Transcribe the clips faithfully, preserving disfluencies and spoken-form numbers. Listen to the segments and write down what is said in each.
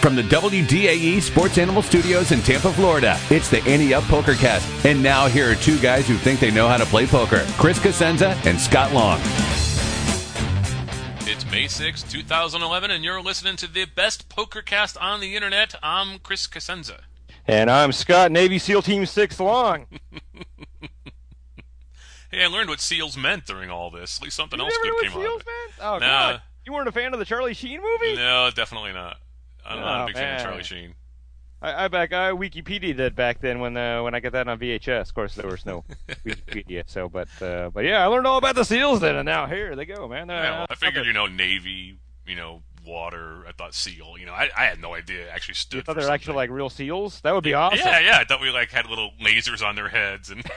from the W D A E Sports Animal Studios in Tampa, Florida. It's the Ante Up PokerCast. And now here are two guys who think they know how to play poker, Chris Cosenza and Scott Long. It's May sixth, twenty eleven, and you're listening to the best PokerCast on the internet. I'm Chris Cosenza. And I'm Scott, Navy SEAL Team six Long. Hey, I learned what SEALs meant during all this. At least something you else never good knew came what out SEALs of it. meant? Oh, Nah. God. You weren't a fan of the Charlie Sheen movie? No, definitely not. I'm not Oh, a big man. fan of Charlie Sheen. I, I back I Wikipedia did back then when uh, when I got that on V H S. Of course, there was no Wikipedia. So, but uh, but yeah, I learned all about the SEALs then, and now here they go, man. Uh, Yeah, well, I figured, you know, Navy, you know, water. I thought SEAL. You know, I, I had no idea it actually stood You thought for they were something. actually like real SEAls? That would be awesome. Yeah, yeah. I thought we like had little lasers on their heads, and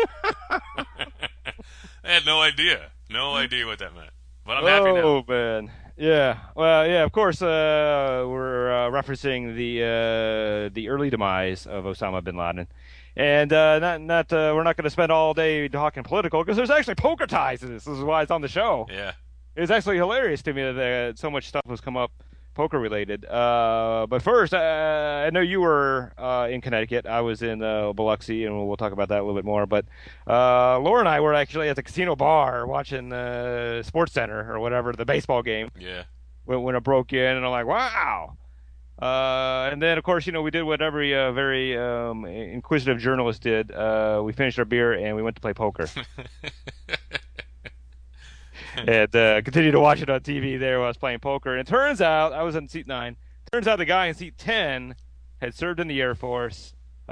I had no idea, no idea what that meant. But I'm happy now. Oh man, yeah. Well, yeah. Of course, uh, we're uh, referencing the uh, the early demise of Osama bin Laden, and uh, not not uh, we're not going to spend all day talking political because there's actually poker ties to this. This is why it's on the show. Yeah. It's actually hilarious to me that uh, so much stuff has come up poker related. Uh, but first, uh, I know you were uh, in Connecticut. I was in uh, Biloxi, and we'll, we'll talk about that a little bit more. But uh, Laura and I were actually at the casino bar watching uh, Sports Center or whatever, the baseball game. Yeah. When, when it broke in, and I'm like, wow. Uh, and then, of course, you know, we did what every uh, very um, inquisitive journalist did. Uh, we finished our beer, and we went to play poker. And uh, continued to watch it on T V there while I was playing poker. And it turns out, I was in seat nine, turns out the guy in seat ten had served in the Air Force,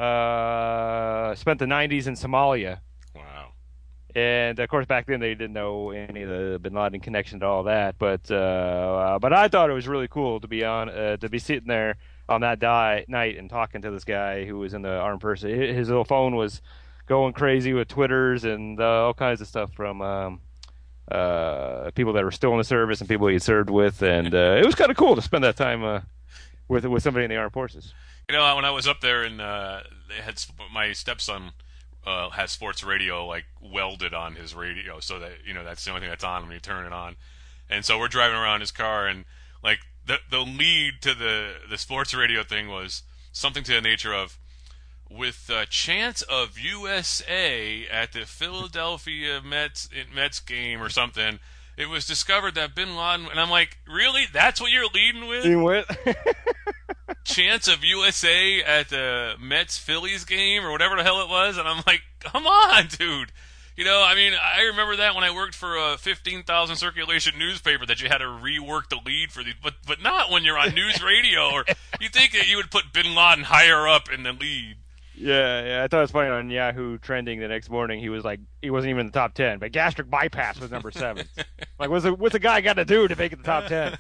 uh, spent the nineties in Somalia. Wow. And, of course, back then they didn't know any of the bin Laden connection to all that. But uh, uh, but I thought it was really cool to be on uh, to be sitting there on that die- night and talking to this guy who was in the armed person. His little phone was going crazy with Twitters and uh, all kinds of stuff from um, uh, people that were still in the service and people he served with. And uh, it was kind of cool to spend that time uh, with with somebody in the armed forces. You know, when I was up there and uh, they had my stepson uh, has sports radio like welded on his radio, so that you know that's the only thing that's on when you turn it on. And so we're driving around his car, and like the the lead to the the sports radio thing was something to the nature of, with a chance of U S A at the Philadelphia Mets Mets game or something. It was discovered that bin Laden, and I'm like, really? That's what you're leading with? You went? Chance of U S A at the Mets Phillies game or whatever the hell it was, and I'm like, come on, dude. You know, I mean, I remember that when I worked for a fifteen thousand circulation newspaper that you had to rework the lead for these, but but not when you're on news radio, or you think that you would put bin Laden higher up in the lead. Yeah, yeah, I thought it was funny on Yahoo Trending the next morning. He was like, he wasn't even in the top ten, but gastric bypass was number seven. Like, what's the, what's the guy got to do to make it the top ten?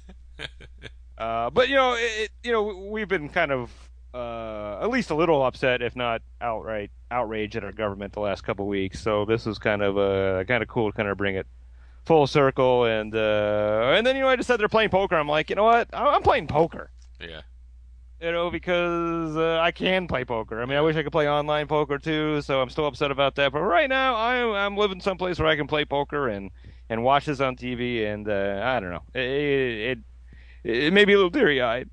Uh, but you know, it, it, you know, we've been kind of uh, at least a little upset, if not outright outraged at our government the last couple of weeks. So this was kind of uh, kind of cool to kind of bring it full circle. And uh, and then you know, I just said they're playing poker. I'm like, you know what? I'm playing poker. Yeah. You know, because uh, I can play poker. I mean, I wish I could play online poker too, so I'm still upset about that. But right now, I'm I'm living someplace where I can play poker and, and watch this on T V, and uh, I don't know. It it, it, it may be a little teary-eyed.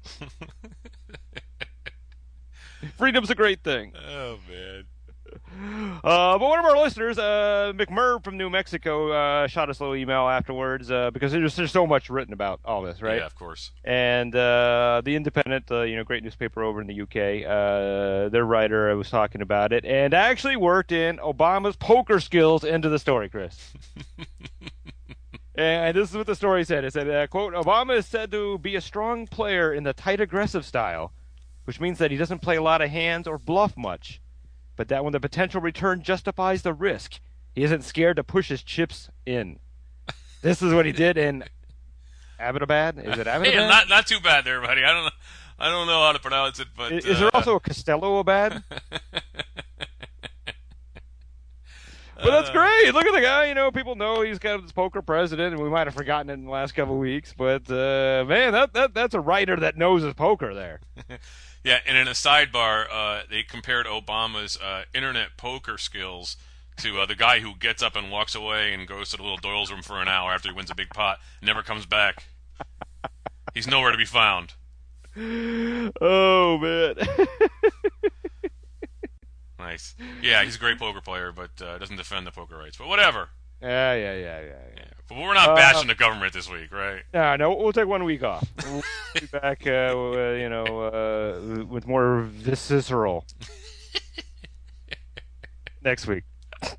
Freedom's a great thing. Oh, man. Uh, but one of our listeners, uh, McMurr from New Mexico, uh, shot us a little email afterwards uh, because there's, there's so much written about all this, right? Yeah, of course. And uh, the Independent, uh, you know, great newspaper over in the U K, uh, their writer was talking about it and actually worked in Obama's poker skills into the story, Chris. And this is what the story said. It said, uh, quote, Obama is said to be a strong player in the tight aggressive style, which means that he doesn't play a lot of hands or bluff much, but that when the potential return justifies the risk, he isn't scared to push his chips in. This is what he did in Abbottabad. Is it Abbottabad? Hey, not not too bad there, buddy. I don't know. I don't know how to pronounce it, but is, is there uh, also a Costello-abad? But that's great. Look at the guy. You know, people know he's kind of this poker president, and we might have forgotten it in the last couple of weeks. But uh, man, that, that that's a writer that knows his poker there. Yeah, and in a sidebar, uh, they compared Obama's uh, internet poker skills to uh, the guy who gets up and walks away and goes to the little Doyle's room for an hour after he wins a big pot, never comes back. He's nowhere to be found. Oh man. Nice. Yeah, he's a great poker player, but uh, doesn't defend the poker rights. But whatever. Yeah, yeah, yeah, yeah. yeah. Yeah. But we're not Uh, bashing the government this week, right? No, no, we'll take one week off. We'll be back, uh, uh, you know, uh, with more visceral next week.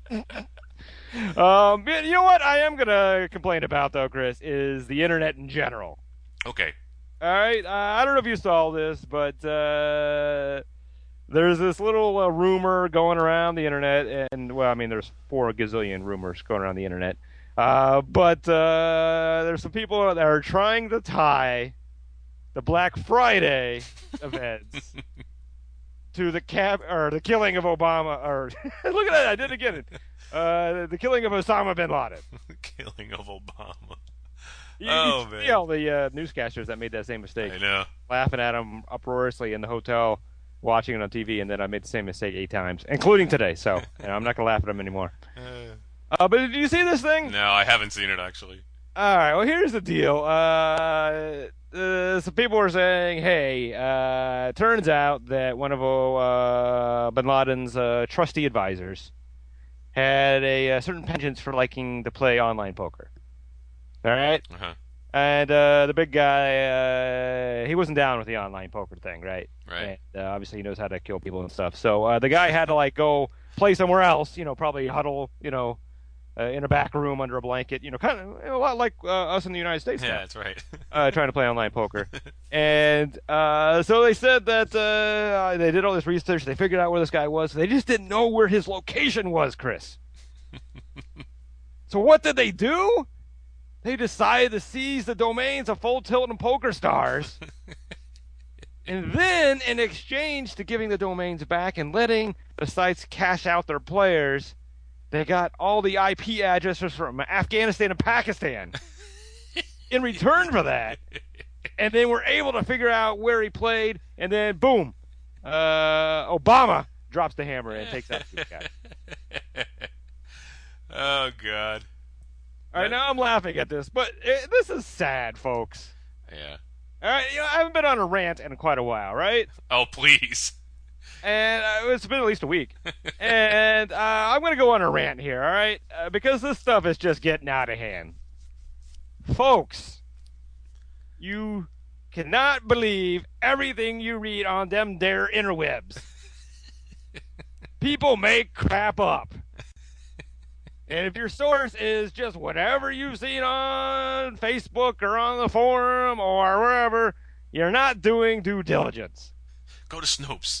um, but you know what I am gonna complain about though, Chris, is the internet in general. Okay. All right, uh, I don't know if you saw this, but uh, there's this little uh, rumor going around the internet, and well, I mean, there's four gazillion rumors going around the internet. Uh, but uh, there's some people that are trying to tie the Black Friday events to the cap or the killing of Obama. Or look at that, I did it again. Uh, the killing of Osama bin Laden. Killing of Obama. You, Oh, you man. see all the uh, newscasters that made that same mistake, I know. laughing at him uproariously in the hotel, watching it on T V, and then I made the same mistake eight times, including today. So you know, I'm not gonna laugh at him anymore. Uh, Uh, but did you see this thing? no, I haven't seen it actually. All right. Well, here's the deal. Uh, uh, some people were saying, "Hey, uh, turns out that one of uh, Bin Laden's uh, trusty advisors had a, a certain penchant for liking to play online poker." All right. Uh-huh. And uh, the big guy, uh, he wasn't down with the online poker thing, right? Right. And, uh, obviously, he knows how to kill people and stuff. So uh, the guy had to like go play somewhere else. You know, probably huddle. You know. Uh, in a back room under a blanket, you know, kind of a lot like uh, us in the United States Yeah, now, that's right. uh, trying to play online poker. And uh, so they said that uh, they did all this research. They figured out where this guy was. They just didn't know where his location was, Chris. So what did they do? They decided to seize the domains of Full Tilt and Poker Stars. And then, in exchange to giving the domains back and letting the sites cash out their players, they got all the I P addresses from Afghanistan and Pakistan in return for that. And they were able to figure out where he played. And then, boom, uh, Obama drops the hammer and takes out the guy. Oh, God. All right, now I'm laughing at this, but it, this is sad, folks. Yeah. All right, you know, I haven't been on a rant in quite a while, right? Oh, please. And uh, it's been at least a week. And uh, I'm going to go on a rant here, all right? Uh, because this stuff is just getting out of hand. Folks, you cannot believe everything you read on them there interwebs. People make crap up. And if your source is just whatever you've seen on Facebook or on the forum or wherever, you're not doing due diligence. Go to Snopes.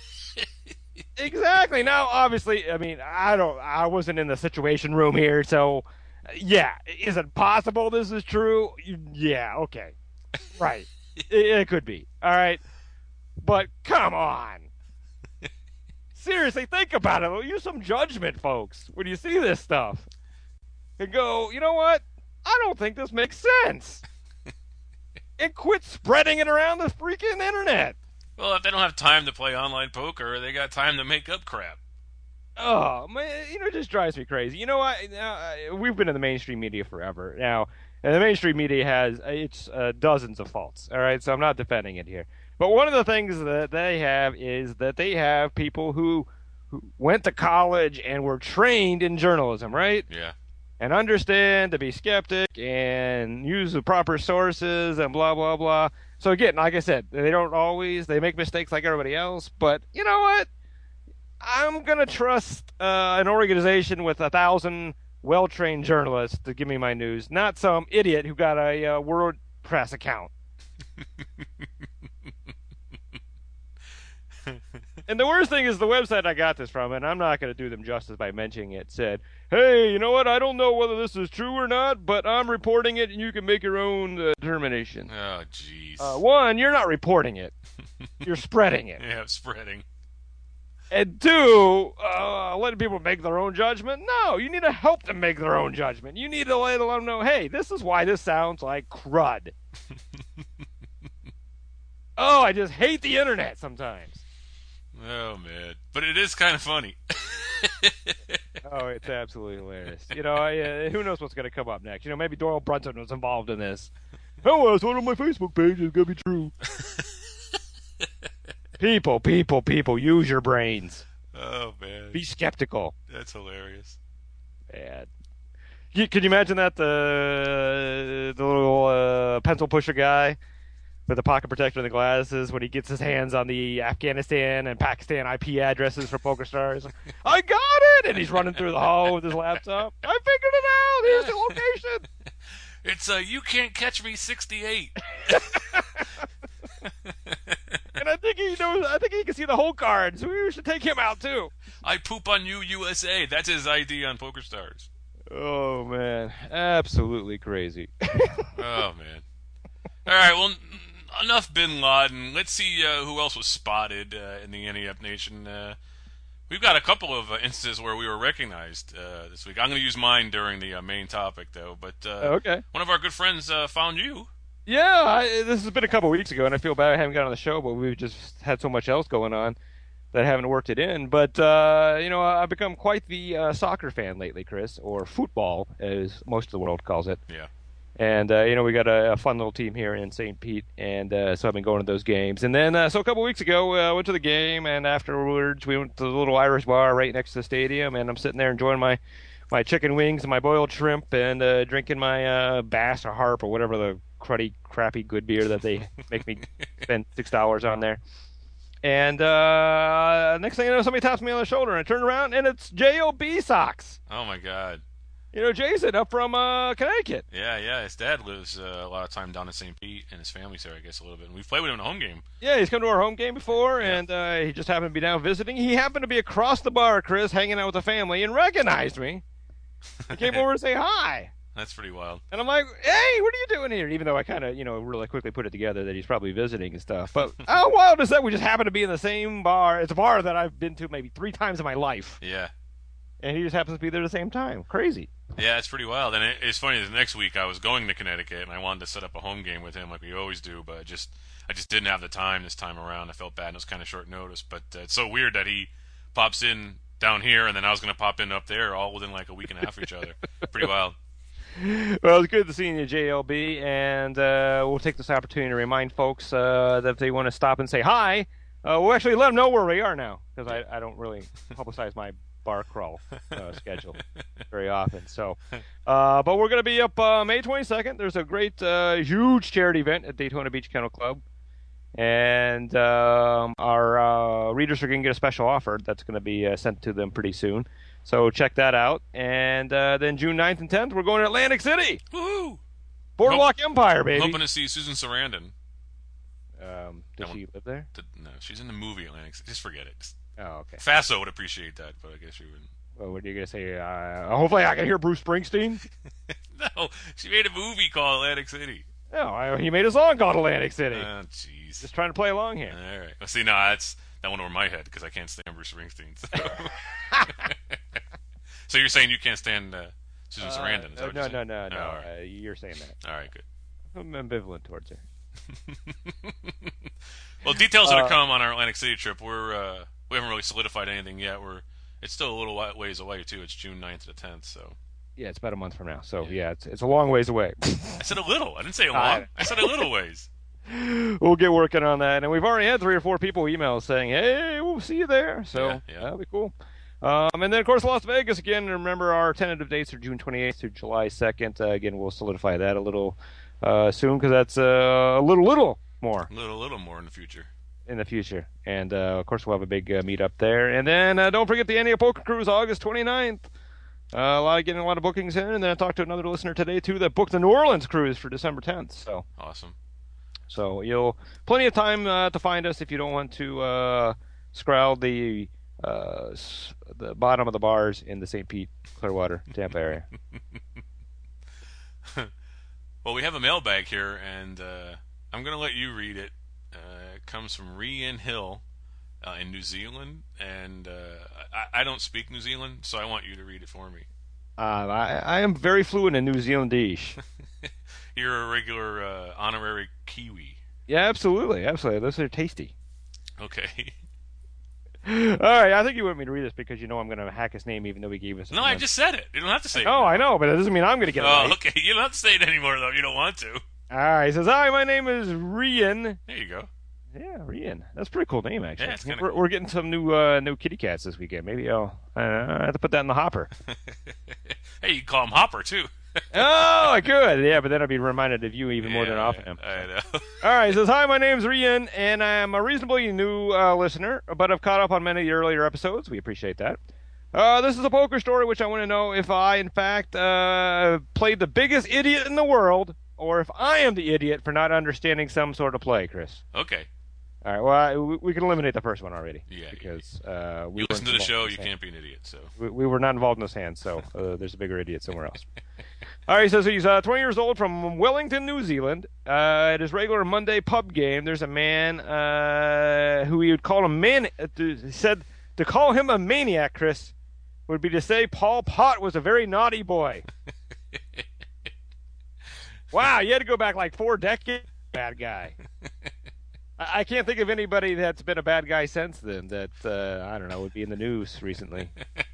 Exactly. Now, obviously, I mean, I don't, I wasn't in the Situation Room here, so yeah, is it possible this is true? Yeah, okay, right. it, it could be. All right, but come on. Seriously, think about it. Use some judgment, folks, when you see this stuff, and go, you know what? I don't think this makes sense. And quit spreading it around the freaking internet. Well, if they don't have time to play online poker, they got time to make up crap. Oh, man, you know, it just drives me crazy. You know what? Uh, we've been in the mainstream media forever. Now, and the mainstream media has it's uh, dozens of faults, all right? So I'm not defending it here. But one of the things that they have is that they have people who, who went to college and were trained in journalism, right? Yeah. And understand to be skeptic and use the proper sources and blah, blah, blah. So again, like I said, they don't always, they make mistakes like everybody else, but you know what? I'm going to trust uh, an organization with a thousand well-trained journalists to give me my news, not some idiot who got a uh, WordPress account. And the worst thing is the website I got this from, and I'm not going to do them justice by mentioning it, said, hey, you know what? I don't know whether this is true or not, but I'm reporting it, and you can make your own uh, determination. Oh, jeez. Uh, one, you're not reporting it. You're spreading it. Yeah, spreading. And two, uh, letting people make their own judgment. No, you need to help them make their own judgment. You need to let them know, hey, this is why this sounds like crud. Oh, I just hate the internet sometimes. Oh, man. But it is kind of funny. Oh, it's absolutely hilarious. You know, I, uh, who knows what's going to come up next? You know, maybe Doyle Brunson was involved in this. Oh, it's one on my Facebook page. It's going to be true. People, people, people, use your brains. Oh man, Be skeptical. that's hilarious. Man. You, can you imagine that the the little uh, pencil pusher guy with the pocket protector and the glasses when he gets his hands on the Afghanistan and Pakistan I P addresses for PokerStars? I got it, and he's running through the hall with his laptop. I figured it out. Here's the location. It's a you can't catch me sixty-eight. And I think he knows. I think he can see the whole card, so we should take him out too. I poop on you, U S A. That's his I D on PokerStars. Oh man, absolutely crazy. Oh man. All right, well, n- enough Bin Laden. Let's see uh, who else was spotted uh, in the N E F Nation. Uh, we've got a couple of uh, instances where we were recognized uh, this week. I'm going to use mine during the uh, main topic, though. But uh, Okay. one of our good friends uh, found you. Yeah, I, this has been a couple weeks ago, and I feel bad I haven't got on the show, but we've just had so much else going on that I haven't worked it in. But, uh, you know, I've become quite the uh, soccer fan lately, Chris, or football, as most of the world calls it. Yeah. And, uh, you know, we got a, a fun little team here in Saint Pete, and uh, so I've been going to those games. And then, uh, so a couple weeks ago, I uh, went to the game, and afterwards we went to the little Irish bar right next to the stadium, and I'm sitting there enjoying my, my chicken wings and my boiled shrimp and uh, drinking my uh, Bass or Harp or whatever the cruddy, crappy good beer that they make me spend six dollars on there. And uh, next thing you know, somebody taps me on the shoulder, and I turn around, and it's J O B Sox. Oh, my God. You know, Jason up from uh, Connecticut. Yeah, yeah. His dad lives uh, a lot of time down in Saint Pete, and his family's there, I guess, a little bit. And we've played with him in a home game. Yeah, he's come to our home game before, Yeah. and uh, he just happened to be down visiting. He happened to be across the bar, Chris, hanging out with the family, and recognized me. He came over to say hi. That's pretty wild. And I'm like, hey, what are you doing here? Even though I kind of, you know, really quickly put it together that he's probably visiting and stuff. But how wild is that? We just happen to be in the same bar. It's a bar that I've been to maybe three times in my life. Yeah. And he just happens to be there at the same time. Crazy. Yeah, it's pretty wild. And it, it's funny, the next week I was going to Connecticut, and I wanted to set up a home game with him like we always do, but I just I just didn't have the time this time around. I felt bad, and it was kind of short notice. But uh, it's so weird that he pops in down here, and then I was going to pop in up there all within like a week and a half of each other. Pretty wild. Well, it's good to see you, J L B, and uh, we'll take this opportunity to remind folks uh, that if they want to stop and say hi, uh, we'll actually let them know where we are now, because I, I don't really publicize my bar crawl uh, schedule very often. So, uh, but we're going to be up uh, May twenty-second. There's a great, uh, huge charity event at Daytona Beach Kennel Club, and um, our uh, readers are going to get a special offer that's going to be uh, sent to them pretty soon. So check that out. And uh, then June ninth and tenth, we're going to Atlantic City. Woohoo! Boardwalk Empire, baby. I'm hoping to see Susan Sarandon. Um, does That she one- live there? The, no, she's in the movie Atlantic City. Just forget it. Just- Oh, okay. Faso would appreciate that, but I guess she wouldn't. Well, what are you going to say? Uh, hopefully I can hear Bruce Springsteen. No, she made a movie called Atlantic City. No, I, he made a song called Atlantic City. Oh, jeez. Just trying to play along here. All right. Well, see, no, that's that went over my head because I can't stand Bruce Springsteen. So, so you're saying you can't stand uh, Susan Sarandon? Is that Uh, what no, you're no, saying? no, no. Oh, all right. Uh, you're saying that. All right, good. I'm ambivalent towards her. Well, details are Uh, to come on our Atlantic City trip. We're uh, we haven't really solidified anything yet. We're it's still a little wa- ways away too. It's June ninth to the tenth. So Yeah, it's about a month from now. So, Yeah. yeah, it's, it's a long ways away. I said a little. I didn't say a I- long. I said a little ways. We'll get working on that. And we've already had three or four people email saying, hey, we'll see you there. So Yeah, yeah. that'll be cool. Um, and then, of course, Las Vegas again. Remember, our tentative dates are June twenty-eighth through July second. Uh, again, we'll solidify that a little uh, soon because that's uh, a little, little more A little, little more in the future. in the future. And, uh, of course, we'll have a big uh, meet up there. And then uh, don't forget the N E A Poker Cruise, August twenty-ninth. Uh, a lot of getting a lot of bookings in. And then I talked to another listener today, too, that booked the New Orleans cruise for December tenth. So. Awesome. So you'll plenty of time uh, to find us if you don't want to uh, scrowl the uh, s- the bottom of the bars in the Saint Pete, Clearwater, Tampa area. Well, we have a mailbag here, and uh, I'm going to let you read it. Uh, it comes from Rian Hill uh, in New Zealand, and uh, I, I don't speak New Zealand, so I want you to read it for me. Uh, I, I am very fluent in New Zealandese. You're a regular uh, honorary Kiwi. Yeah, absolutely, absolutely. Those are tasty. Okay. All right, I think you want me to read this because you know I'm going to hack his name, even though he gave us. No, I just said it. You don't have to say it. No, I know, but it doesn't mean I'm going to get it Oh, right. okay. You don't have to say it anymore, though. You don't want to. All right, he says, "Hi, my name is Rian." There you go. Yeah, Rian. That's a pretty cool name, actually. Yeah, it's kinda we're, cool. we're getting some new uh, new kitty cats this weekend. Maybe I'll uh, I have to put that in the hopper. Hey, you can call him Hopper too. Oh, I could. Yeah, but then I'd be reminded of you even more Yeah, than often am. I know. All right, it says, hi, my name's Rian, and I'm a reasonably new uh, listener, but I've caught up on many of the earlier episodes. We appreciate that. Uh, this is a poker story, which I want to know if I, in fact, uh, played the biggest idiot in the world, or if I am the idiot for not understanding some sort of play, Chris. Okay. All right, well, I, we, we can eliminate the first one already. Yeah. Because uh, we You listen to weren't the show, involved in you this can't be an idiot. So. hand. We, we were not involved in those hands, so uh, there's a bigger idiot somewhere else. All right, he says he's uh, twenty years old from Wellington, New Zealand. Uh, at his regular Monday pub game, there's a man uh, who he would call a man. Uh, he said to call him a maniac, Chris, would be to say Paul Pot was a very naughty boy. Wow, you had to go back like four decades. Bad guy. I, I can't think of anybody that's been a bad guy since then that, uh, I don't know, would be in the news recently.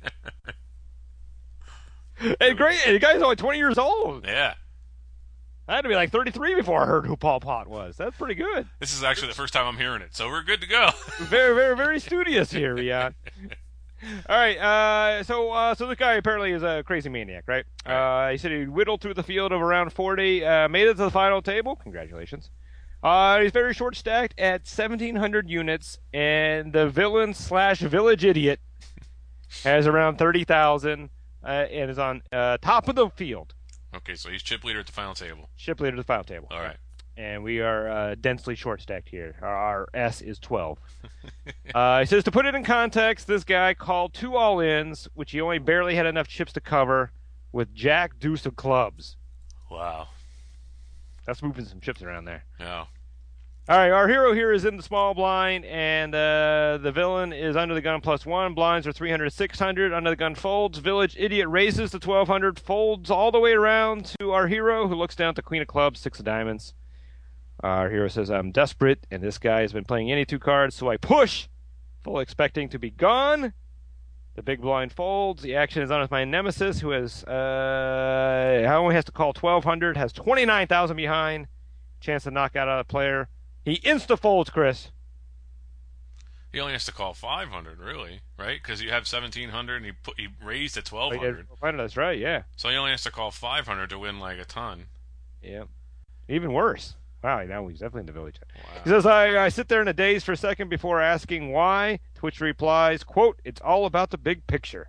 Hey, great. The guy's only twenty years old. Yeah. I had to be like thirty-three before I heard who Paul Pot was. That's pretty good. This is actually the first time I'm hearing it, so we're good to go. Very, very, very studious here, Rian. All right, uh, so uh, so this guy apparently is a crazy maniac, right? Uh, he said he whittled through the field of around forty, uh, made it to the final table. Congratulations. Uh, he's very short stacked at seventeen hundred units, and the villain slash village idiot has around thirty thousand uh, and is on uh, top of the field. Okay, so he's chip leader at the final table. Chip leader to the final table. All right. And we are uh, densely short stacked here. Our, our S is twelve. uh, he says to put it in context, this guy called two all-ins, which he only barely had enough chips to cover, with Jack Deuce of clubs. Wow. That's moving some chips around there. Yeah. All right, our hero here is in the small blind, and uh, the villain is under the gun plus one. Blinds are three hundred, six hundred. Under the gun folds. Village idiot raises to twelve hundred, folds all the way around to our hero, who looks down at the queen of clubs, six of diamonds. Our hero says, I'm desperate, and this guy has been playing any two cards, so I push, full expecting to be gone. The big blind folds. The action is on with my nemesis, who has uh, only has to call twelve hundred, has twenty-nine thousand behind. Chance to knock out a player. He insta-folds, Chris. He only has to call five hundred, really, right? Because you have seventeen hundred, and he put he raised to twelve hundred. That's right, yeah. So he only has to call five hundred to win like a ton. Yeah. Even worse. Wow, now he's definitely in the village. Wow. He says, I, I sit there in a daze for a second before asking why, to which he replies, quote, it's all about the big picture.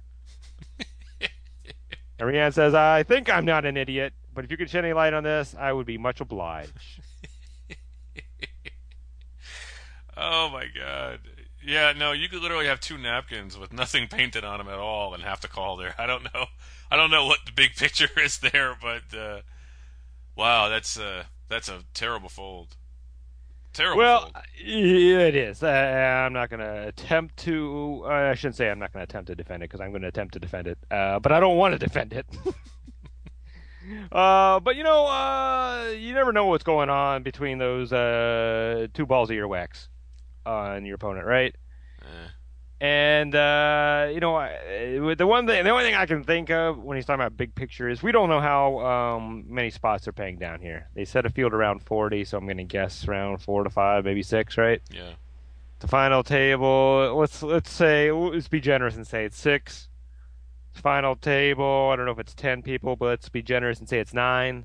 And Rian says, I think I'm not an idiot, but if you could shed any light on this, I would be much obliged. Oh, my God. Yeah, no, you could literally have two napkins with nothing painted on them at all and have to call there. I don't know. I don't know what the big picture is there, but, uh, wow, that's... Uh, That's a terrible fold. Terrible well, fold. Yeah, it is. Uh, I'm not going to attempt to... Uh, I shouldn't say I'm not going to attempt to defend it, because I'm going to attempt to defend it. Uh, but I don't want to defend it. uh, but, you know, uh, you never know what's going on between those uh, two balls of earwax on your opponent, right? Eh. And, uh, you know, I, the one thing, the only thing I can think of when he's talking about big picture is we don't know how um, many spots they're paying down here. They set a field around forty, so I'm going to guess around four to five, maybe six, right? Yeah. The final table, let's let's say, let's be generous and say it's six. Final table, I don't know if it's ten people, but let's be generous and say it's nine.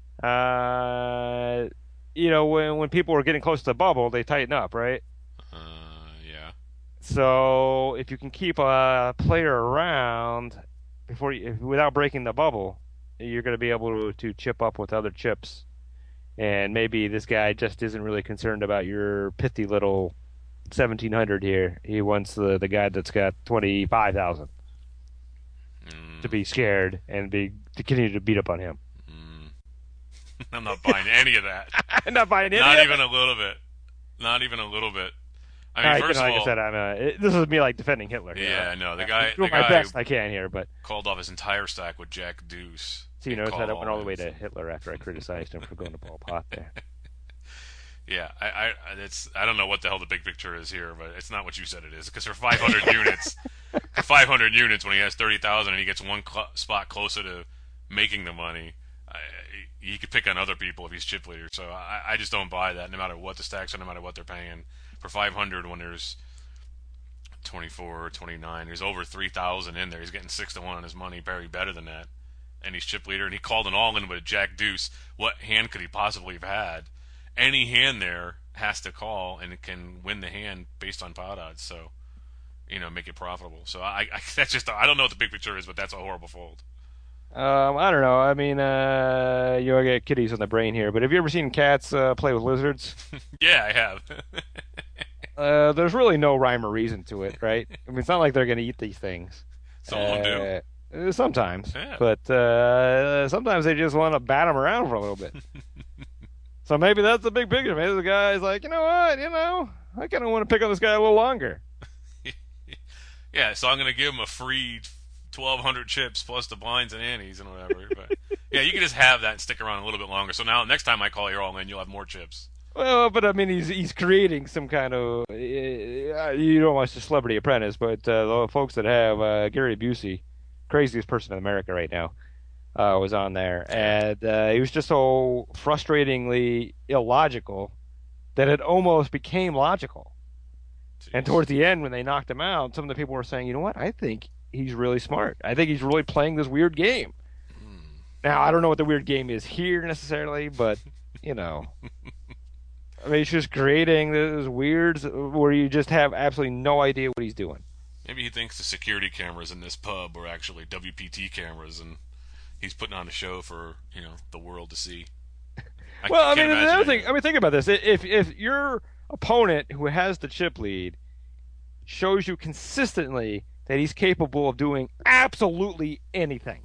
Uh, you know, when when people are getting close to the bubble, they tighten up, right? Uh, yeah. So if you can keep a player around before you, without breaking the bubble, you're going to be able to, to chip up with other chips. And maybe this guy just isn't really concerned about your pithy little seventeen hundred here. He wants the, the guy that's got twenty-five thousand Mm. to be scared and be to continue to beat up on him. Mm. I'm not buying any of that. I'm not buying any Not of even it. a little bit. Not even a little bit. I mean, I, first you know, of like all, I said, I'm uh, it, this is me like defending Hitler. you yeah, know? no, the I'm guy, doing the my guy best I can here, but called off his entire stack with Jack Deuce. so you and notice that I called went all the way in. to Hitler after I criticized him for going to Paul Pot there. Yeah, I, I, it's, I don't know what the hell the big picture is here, but it's not what you said it is. Because for five hundred units, for five hundred units, when he has thirty thousand and he gets one cl- spot closer to making the money, I, he could pick on other people if he's chip leader. So I, I just don't buy that. No matter what the stacks are, no matter what they're paying for five hundred when there's twenty-four or twenty-nine, there's over three thousand in there. He's getting six to one on his money, very better than that. And he's chip leader, and he called an all in with a jack deuce. What hand could he possibly have had? Any hand there has to call and it can win the hand based on pot odds. So, you know, make it profitable. So I, I that's just I don't know what the big picture is, but that's a horrible fold. Um, I don't know. I mean, uh, you get kitties on the brain here, but have you ever seen cats uh, play with lizards? Yeah, I have. uh, there's really no rhyme or reason to it, right? I mean, it's not like they're going to eat these things. Some of them do. Uh, sometimes, yeah. but uh, sometimes they just want to bat them around for a little bit. So maybe that's the big picture. Maybe the guy's like, you know what, you know, I kind of want to pick on this guy a little longer. Yeah, so I'm going to give him a free twelve hundred chips plus the blinds and antes and whatever. But yeah, you can just have that and stick around a little bit longer. So now next time I call your all in, you'll have more chips. Well, but I mean, he's he's creating some kind of uh, you don't watch the Celebrity Apprentice, but uh, the folks that have uh, Gary Busey, craziest person in America right now, uh, was on there, and uh, he was just so frustratingly illogical that it almost became logical. Jeez. And towards the end, when they knocked him out, some of the people were saying, "You know what? I think he's really smart. I think he's really playing this weird game." Mm. Now, I don't know what the weird game is here necessarily, but you know. I mean, he's just creating this weird where you just have absolutely no idea what he's doing. Maybe he thinks the security cameras in this pub are actually W P T cameras, and he's putting on a show for, you know, the world to see. I well, I mean, the other it. thing, I mean, think about this. If if your opponent who has the chip lead shows you consistently that he's capable of doing absolutely anything,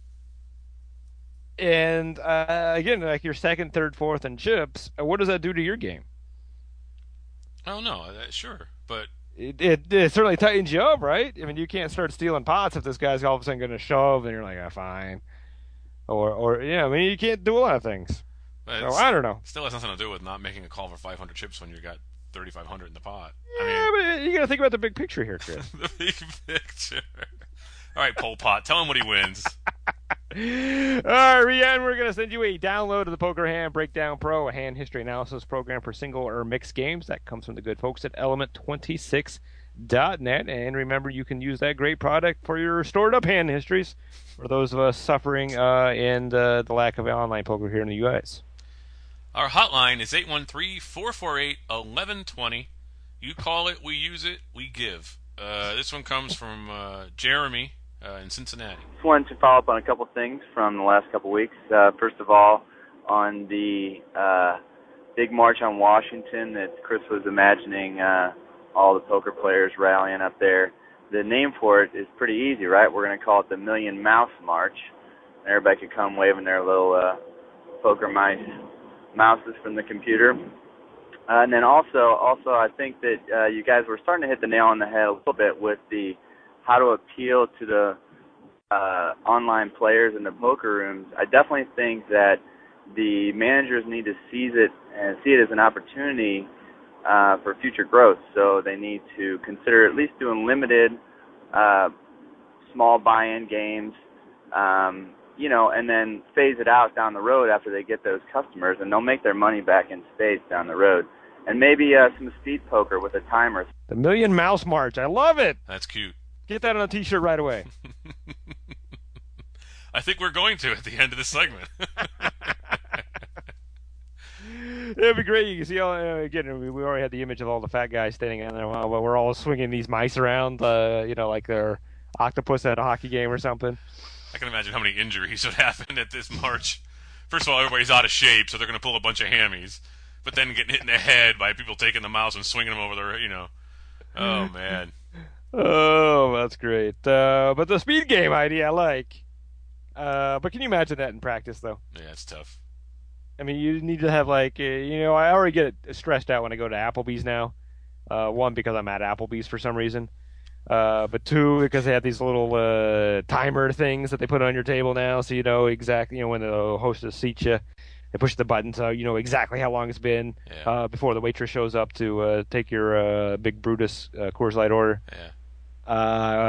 and uh, again, like your second, third, fourth, and chips, what does that do to your game? I don't know. Uh, sure, but it, it it certainly tightens you up, right? I mean, you can't start stealing pots if this guy's all of a sudden going to shove, and you're like, ah, fine. Or, or yeah, I mean, you can't do a lot of things. So I don't know. Still has nothing to do with not making a call for five hundred chips when you got thirty-five hundred in the pot. Yeah, I mean, but you got to think about the big picture here, Chris. The big picture. All right, Pol Pot, tell him what he wins. All right, Rian, we're going to send you a download of the Poker Hand Breakdown Pro, a hand history analysis program for single or mixed games. That comes from the good folks at element twenty-six dot net. And remember, you can use that great product for your stored-up hand histories for those of us suffering uh, in uh, the lack of online poker here in the U S. Our hotline is eight one three, four four eight, one one two zero. You call it, we use it, we give. Uh, this one comes from uh, Jeremy uh, in Cincinnati. Just wanted to follow up on a couple things from the last couple weeks. Uh, first of all, on the uh, big march on Washington that Chris was imagining uh, all the poker players rallying up there. The name for it is pretty easy, right? We're going to call it the Million Mouse March. And everybody could come waving their little uh, poker mice mouses from the computer. Uh, and then also, also I think that uh, you guys were starting to hit the nail on the head a little bit with the how to appeal to the uh, online players in the poker rooms. I definitely think that the managers need to seize it and see it as an opportunity uh, for future growth. So they need to consider at least doing limited, uh, small buy-in games, um, you know, and then phase it out down the road after they get those customers, and they'll make their money back in spades down the road. And maybe uh, some speed poker with a timer. The Million Mouse March. I love it. That's cute. Get that on a T-shirt right away. I think we're going to at the end of this segment. It'd be great. You can see, all, uh, again, we, we already had the image of all the fat guys standing on there while we're all swinging these mice around, uh, you know, like they're octopus at a hockey game or something. I can imagine how many injuries would happen at this march. First of all, everybody's out of shape, so they're going to pull a bunch of hammies. But then getting hit in the head by people taking the mouse and swinging them over their, you know. Oh, man. Oh, that's great. Uh, but the speed game idea I like. Uh, but can you imagine that in practice, though? Yeah, it's tough. I mean, you need to have, like, uh, you know, I already get stressed out when I go to Applebee's now. Uh, one, because I'm at Applebee's for some reason. Uh, but two, because they have these little uh, timer things that they put on your table now, so you know exactly, you know, when the hostess seats you, they push the button so you know exactly how long it's been yeah. uh, before the waitress shows up to uh, take your uh, big Brutus uh, Coors Light order. Yeah. Uh,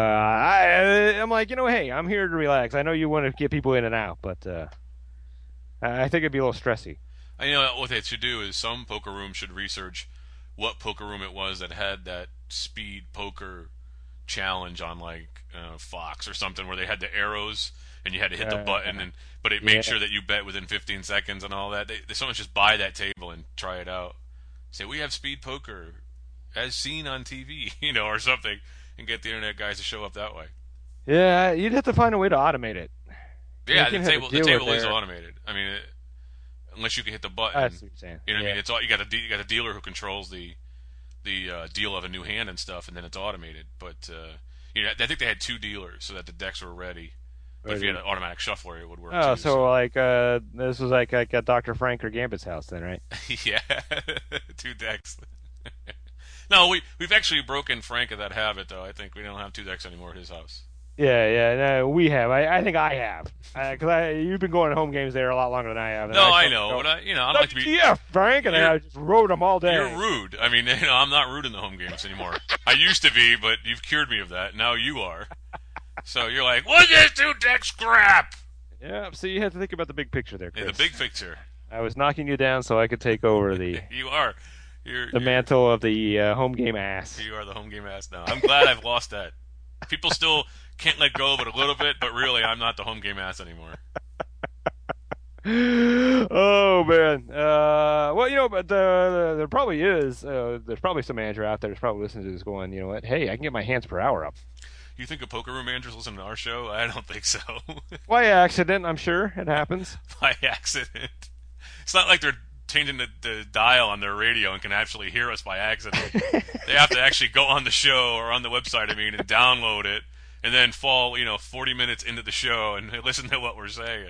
I, I'm like, you know, hey, I'm here to relax. I know you want to get people in and out, but uh, Uh, I think it'd be a little stressy. I know what they should do is some poker room should research what poker room it was that had that speed poker challenge on like uh, Fox or something, where they had the arrows and you had to hit the Uh, button, and but it made yeah. sure that you bet within fifteen seconds and all that. They, they someone just buy that table and try it out. Say we have speed poker as seen on T V, you know, or something, and get the internet guys to show up that way. Yeah, you'd have to find a way to automate it. Yeah, You the can have a table the dealer table is there. automated. I mean, it, unless you can hit the button. That's what you're saying. You know what yeah. I mean? It's all you got. A de- you got a dealer who controls the the uh, deal of a new hand and stuff, and then it's automated. But uh, you know, I think they had two dealers so that the decks were ready. But if you had an automatic shuffler, it would work. Oh, too, so, like uh, this was like like at Doctor Frank or Gambit's house, then, right? yeah, two decks. No, we we've actually broken Frank of that habit, though. I think we don't have two decks anymore at his house. Yeah, yeah, no, we have. I, I think I have, because I you've been going to home games there a lot longer than I have. and No, I still know, go, but I, you know, I don't like to be. Yeah, Frank, and You're- I just rode them all day. You're rude. I mean, you know, I'm not rude in the home games anymore. I used to be, but you've cured me of that. Now you are. So you're like, what's this two deck scrap? Yeah, so you have to think about the big picture there, Yeah, Chris. the big picture. I was knocking you down so I could take over the You are. You're, the you're, mantle of the uh, home game ass. You are the home game ass now. I'm glad I've lost that. People still can't let go of it a little bit, but really, I'm not the home game ass anymore. Oh man. Uh, well, you know, but uh, there probably is. Uh, there's probably some manager out there that's probably listening to this, going, you know what? Hey, I can get my hands per hour up. You think a poker room managers listen to our show? I don't think so. By accident, I'm sure it happens. By accident. It's not like they're changing the, the dial on their radio and can actually hear us by accident. They have to actually go on the show or on the website, I mean, and download it, and then fall, you know, forty minutes into the show and listen to what we're saying.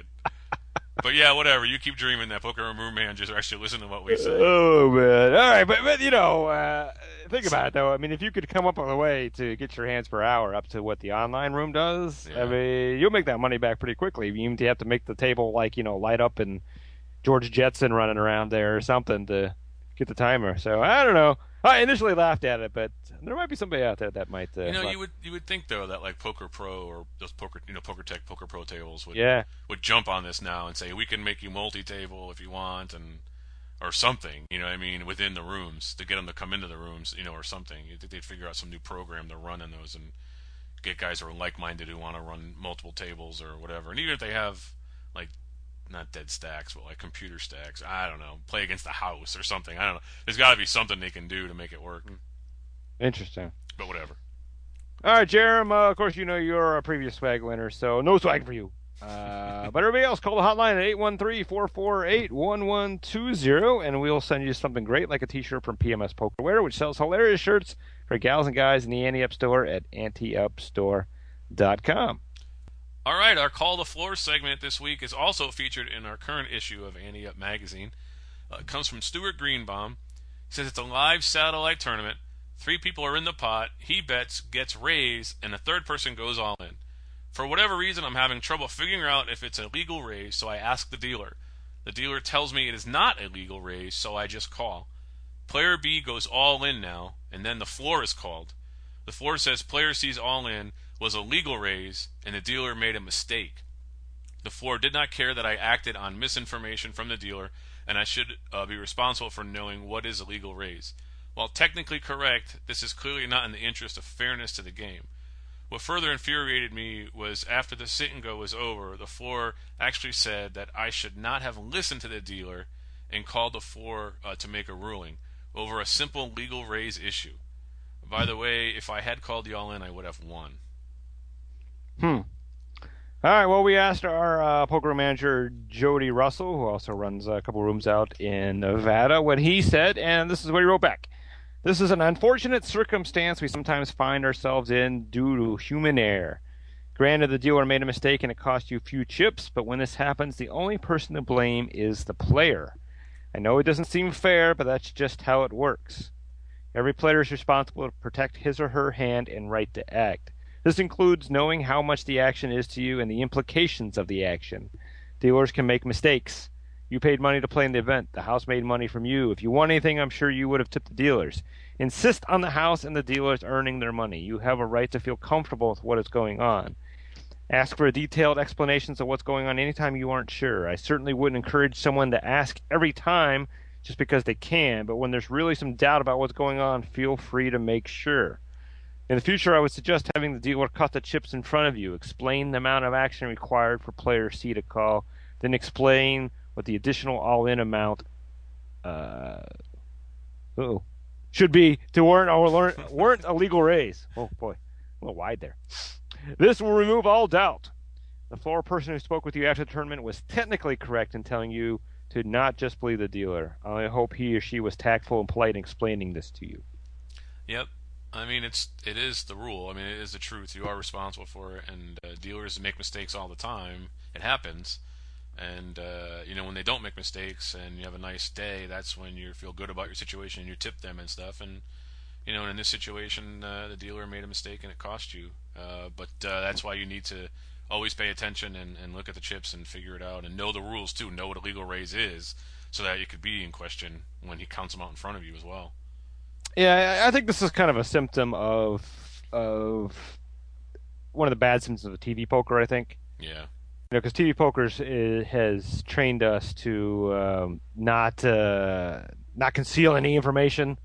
But yeah, whatever. You keep dreaming that poker room managers are actually listening to what we say. Oh man! All right, but but you know, uh, think about it though. I mean, if you could come up with a way to get your hands per hour up to what the online room does, Yeah. I mean, you'll make that money back pretty quickly. You even have to make the table like you know light up and George Jetson running around there or something to get the timer. So I don't know. I initially laughed at it, but there might be somebody out there that might. Uh, You know, laugh. you would you would think though that like Poker Pro or those poker you know Poker Tech Poker Pro tables would Yeah. would jump on this now and say we can make you multi-table if you want and or something. You know what I mean, within the rooms to get them to come into the rooms, you know, or something. You think they'd figure out some new program to run in those and get guys who are like-minded who want to run multiple tables or whatever. And even if they have like not dead stacks, but like computer stacks, I don't know, play against the house or something. I don't know. There's got to be something they can do to make it work. Interesting. But whatever. All right, Jerem. Uh, of course, you know you're a previous swag winner, so no swag for you. Uh, but everybody else, call the hotline at eight one three, four four eight, one one two zero, and we'll send you something great like a T-shirt from P M S Pokerwear, which sells hilarious shirts for gals and guys in the Ante Up store at ante up store dot com. All right, our Call the Floor segment this week is also featured in our current issue of Ante Up magazine. Uh, it comes from Stuart Greenbaum. He says it's a live satellite tournament. Three people are in the pot. He bets, gets raised, and the third person goes all in. For whatever reason, I'm having trouble figuring out if it's a legal raise, so I ask the dealer. The dealer tells me it is not a legal raise, so I just call. Player B goes all in now, and then the floor is called. The floor says player C's all in was a legal raise, and the dealer made a mistake. The floor did not care that I acted on misinformation from the dealer, and I should uh, be responsible for knowing what is a legal raise. While technically correct, this is clearly not in the interest of fairness to the game. What further infuriated me was after the sit and go was over, the floor actually said that I should not have listened to the dealer and called the floor uh, to make a ruling over a simple legal raise issue. By the way, if I had called the all-in, I would have won. Hmm. All right, well, we asked our uh, poker manager, Jody Russell, who also runs a couple rooms out in Nevada, what he said, and this is what he wrote back. This is an unfortunate circumstance we sometimes find ourselves in due to human error. Granted, the dealer made a mistake and it cost you a few chips, but when this happens, the only person to blame is the player. I know it doesn't seem fair, but that's just how it works. Every player is responsible to protect his or her hand and right to act. This includes knowing how much the action is to you and the implications of the action. Dealers can make mistakes. You paid money to play in the event. The house made money from you. If you won anything, I'm sure you would have tipped the dealers. Insist on the house and the dealers earning their money. You have a right to feel comfortable with what is going on. Ask for detailed explanations of what's going on anytime you aren't sure. I certainly wouldn't encourage someone to ask every time just because they can, but when there's really some doubt about what's going on, feel free to make sure. In the future, I would suggest having the dealer cut the chips in front of you, explain the amount of action required for player C to call, then explain what the additional all-in amount uh, uh-oh, should be to warrant, or warrant a legal raise. Oh, boy, a little wide there. This will remove all doubt. The floor person who spoke with you after the tournament was technically correct in telling you to not just believe the dealer. I hope he or she was tactful and polite in explaining this to you. Yep. I mean, it's it is the rule. I mean, it is the truth. You are responsible for it, and uh, dealers make mistakes all the time. It happens, and uh, you know, when they don't make mistakes and you have a nice day, that's when you feel good about your situation and you tip them and stuff. And you know, in this situation, uh, the dealer made a mistake and it cost you. Uh, but uh, that's why you need to always pay attention and, and look at the chips and figure it out and know the rules too. Know what a legal raise is, so that you could be in question when he counts them out in front of you as well. Yeah, I think this is kind of a symptom of of one of the bad symptoms of T V poker, I think. Yeah. You know, because T V poker is, has trained us to um, not uh, not conceal any information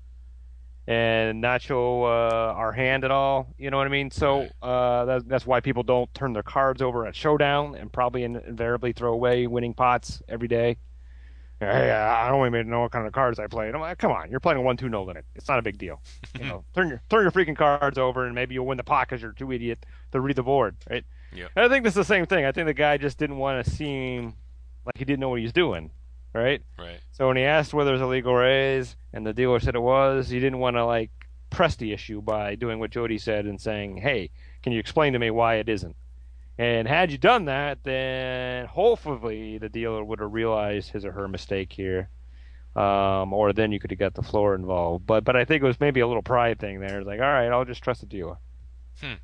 and not show uh, our hand at all. You know what I mean? So uh, that, that's why people don't turn their cards over at Showdown and probably invariably throw away winning pots every day. Hey, I don't even know what kind of cards I play. And I'm like, come on, you're playing a one two no limit. It's not a big deal. You know, turn your turn your freaking cards over, and maybe you'll win the pot because you're too idiot to read the board, right? Yeah. And I think this is the same thing. I think the guy just didn't want to seem like he didn't know what he was doing, right? Right. So when he asked whether it was a legal raise, and the dealer said it was, he didn't want to like press the issue by doing what Jody said and saying, "Hey, can you explain to me why it isn't?" And had you done that, then hopefully the dealer would have realized his or her mistake here, um, or then you could have got the floor involved. But but I think it was maybe a little pride thing there. It's like, all right, I'll just trust the dealer. Hmm.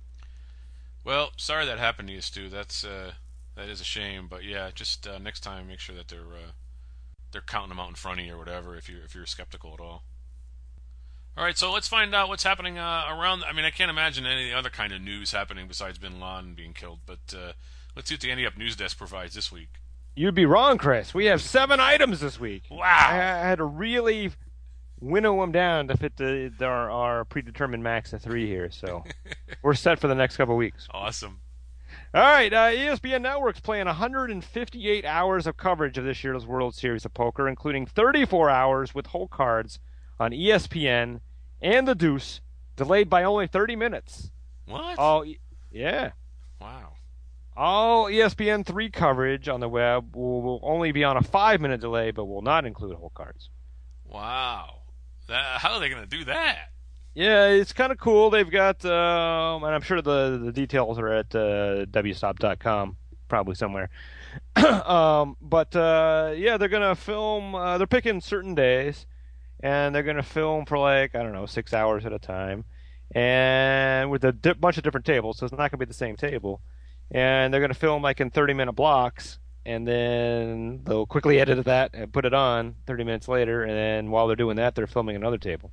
Well, sorry that happened to you, Stu. That's uh, that is a shame. But yeah, just uh, next time, make sure that they're uh, they're counting them out in front of you or whatever. If you if you're skeptical at all. All right, so let's find out what's happening uh, around. I mean, I can't imagine any other kind of news happening besides Bin Laden being killed. But uh, let's see what the Ante Up News Desk provides this week. You'd be wrong, Chris. We have seven items this week. Wow! I, I had to really winnow them down to fit the, the our, our predetermined max of three here. So we're set for the next couple of weeks. Awesome. All right, uh, E S P N Network's playing one hundred fifty-eight hours of coverage of this year's World Series of Poker, including thirty-four hours with whole cards on E S P N and the Deuce, delayed by only thirty minutes. What? All, yeah. Wow. All E S P N three coverage on the web will, will only be on a five-minute delay, but will not include whole cards. Wow. That, how are they going to do that? Yeah, it's kind of cool. They've got, um, and I'm sure the the details are at uh, W stop dot com, probably somewhere. um, but uh, yeah, they're gonna film. Uh, they're picking certain days, and they're gonna film for like I don't know six hours at a time, and with a di- bunch of different tables. So it's not gonna be the same table, and they're gonna film like in thirty minute blocks, and then they'll quickly edit that and put it on thirty minutes later, and then while they're doing that, they're filming another table.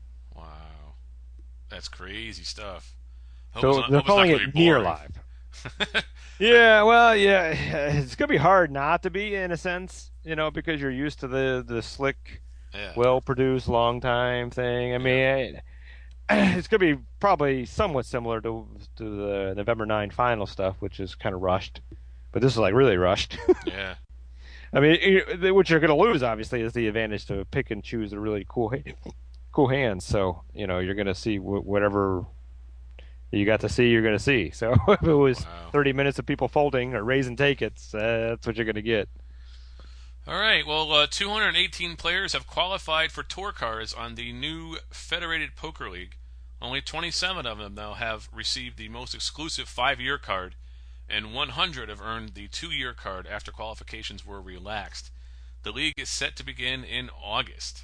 That's crazy stuff. Hope So not, they're calling it near boring. live. Yeah, well, yeah, it's gonna be hard not to be in a sense, you know, because you're used to the the slick, Yeah. well produced, long time thing. I mean, it, it's gonna be probably somewhat similar to to the November ninth final stuff, which is kind of rushed, but this is like really rushed. Yeah. I mean, it, what you're gonna lose obviously is the advantage to pick and choose a really cool. Cool hands, so you know you're gonna see wh- whatever you got to see. You're gonna see. So if it was Wow. thirty minutes of people folding or raise and take it, uh, that's what you're gonna get. All right. Well, uh, two hundred eighteen players have qualified for tour cards on the new Federated Poker League. Only twenty-seven of them, though, have received the most exclusive five-year card, and one hundred have earned the two-year card after qualifications were relaxed. The league is set to begin in August.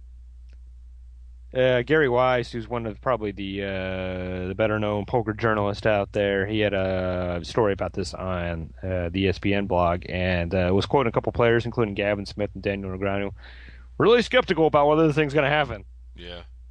Uh, Gary Weiss, who's one of probably the uh, the better known poker journalists out there, he had a story about this on uh, the E S P N blog, and uh, was quoting a couple players, including Gavin Smith and Daniel Negreanu, really skeptical about whether the thing's going to happen. Yeah.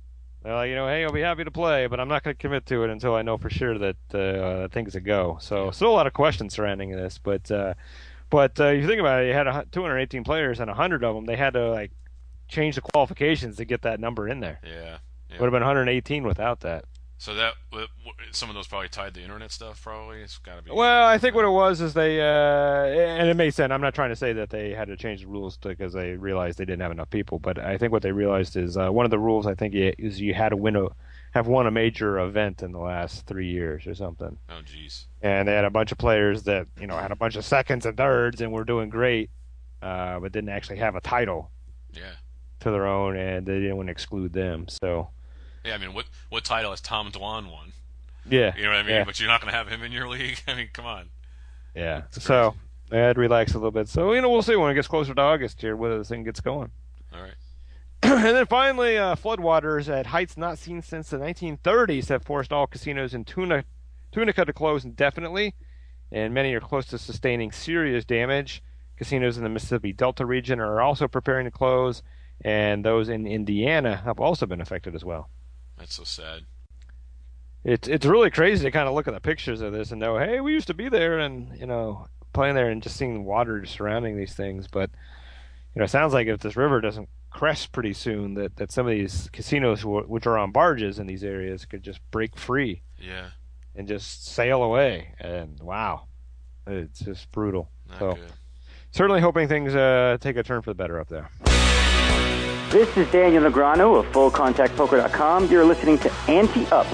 They're like, you know, hey, I'll be happy to play, but I'm not going to commit to it until I know for sure that uh, things are go. So still a lot of questions surrounding this, but uh, but uh, you think about it, you had a, two hundred eighteen players and one hundred of them. They had to like change the qualifications to get that number in there. Yeah, yeah. Would have been one hundred eighteen without that. So that some of those probably tied to internet stuff. Probably it's got to be. Well, I think what it was is they, uh, and it made sense. I'm not trying to say that they had to change the rules because they realized they didn't have enough people, but I think what they realized is uh, one of the rules. I think is you had to win a, have won a major event in the last three years or something. Oh, jeez. And they had a bunch of players that you know had a bunch of seconds and thirds and were doing great, uh, but didn't actually have a title. Yeah. To their own, and they didn't want to exclude them. So. Yeah, I mean, what what title has Tom Dwan won? Yeah. You know what I mean? Yeah. But you're not going to have him in your league? I mean, come on. Yeah. So, I had to relax a little bit. So, you know, we'll see when it gets closer to August here whether this thing gets going. All right. And then finally, uh, floodwaters at heights not seen since the nineteen thirties have forced all casinos in Tuna, Tunica to close indefinitely, and many are close to sustaining serious damage. Casinos in the Mississippi Delta region are also preparing to close, and those in Indiana have also been affected as well. That's so sad. It's it's really crazy to kind of look at the pictures of this and know, hey, we used to be there and, you know, playing there and just seeing water surrounding these things. But, you know, it sounds like if this river doesn't crest pretty soon, that, that some of these casinos, which are on barges in these areas, could just break free. Yeah. And just sail away. And, wow, it's just brutal. Not so, good. Certainly hoping things uh, take a turn for the better up there. This is Daniel Negreanu of Full Contact Poker dot com. You're listening to Ante Up.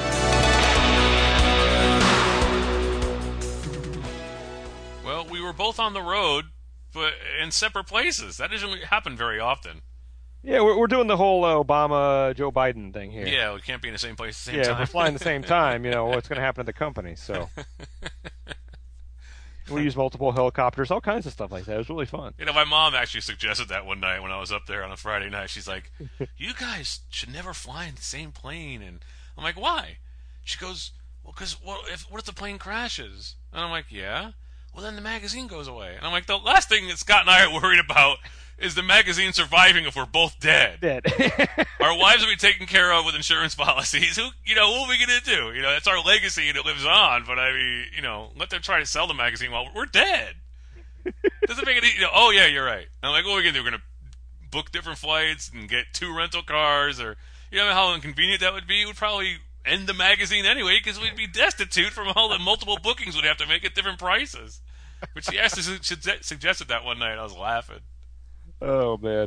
Well, we were both on the road, but in separate places. That doesn't happen very often. Yeah, we're, we're doing the whole uh, Obama-Joe Biden thing here. Yeah, we can't be in the same place at the same yeah, time. Yeah, we're flying the same time. You know, what's going to happen to the company, so... We used multiple helicopters, all kinds of stuff like that. It was really fun. You know, my mom actually suggested that one night when I was up there on a Friday night. She's like, you guys should never fly in the same plane. And I'm like, why? She goes, well, because what if, what if the plane crashes? And I'm like, yeah. Well, then the magazine goes away. And I'm like, the last thing that Scott and I are worried about is the magazine surviving if we're both dead. Dead. Our wives will be taken care of with insurance policies. Who, you know, what are we going to do? You know, that's our legacy and it lives on. But I mean, you know, let them try to sell the magazine while we're dead. Doesn't make it, you know, oh yeah, you're right. And I'm like, what are we going to do? We're going to book different flights and get two rental cars, or, you know how inconvenient that would be? It would probably end the magazine anyway because we'd be destitute from all the multiple bookings we'd have to make at different prices. But she actually su- suggested that one night. I was laughing. Oh man.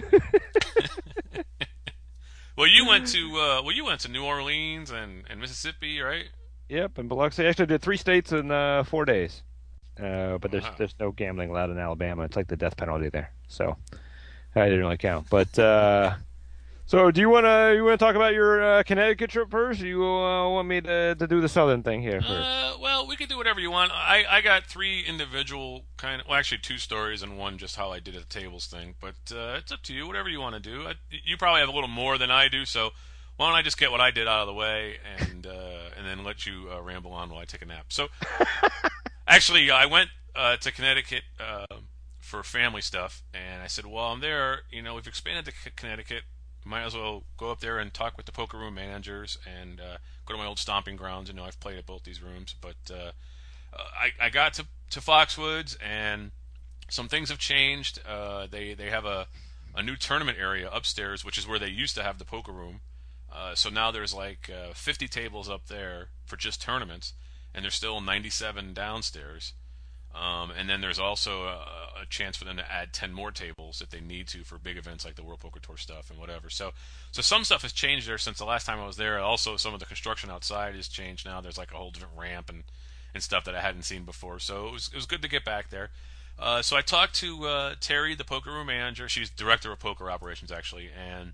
Well, you went to uh, well, you went to New Orleans and, and Mississippi, right? Yep, and Biloxi. I actually did three states in uh, four days. Uh, but there's Wow. there's no gambling allowed in Alabama. It's like the death penalty there, so I didn't really count. But uh, so, do you want to you want to talk about your uh, Connecticut trip first? Or you uh, want me to to do the Southern thing here first? Uh, well, we could do whatever you want. I, I got three individual kind of, well, actually two stories and one just how I did at the tables thing. But uh, it's up to you. Whatever you want to do. I, you probably have a little more than I do, so why don't I just get what I did out of the way and uh, and then let you uh, ramble on while I take a nap. So, actually, I went uh, to Connecticut uh, for family stuff, and I said, well, I'm there. You know, we've expanded to C- Connecticut. Might as well go up there and talk with the poker room managers and uh, go to my old stomping grounds. You know, I've played at both these rooms, but uh, uh, I, I got to, to Foxwoods, and some things have changed. Uh, they they have a, a new tournament area upstairs, which is where they used to have the poker room. Uh, so now there's like uh, fifty tables up there for just tournaments, and there's still ninety-seven downstairs. Um, and then there's also a, a chance for them to add ten more tables if they need to for big events like the World Poker Tour stuff and whatever. So, so some stuff has changed there since the last time I was there. Also, some of the construction outside has changed now. There's like a whole different ramp and, and stuff that I hadn't seen before. So it was it was good to get back there. Uh, so I talked to uh, Terry, the poker room manager. She's director of poker operations actually, and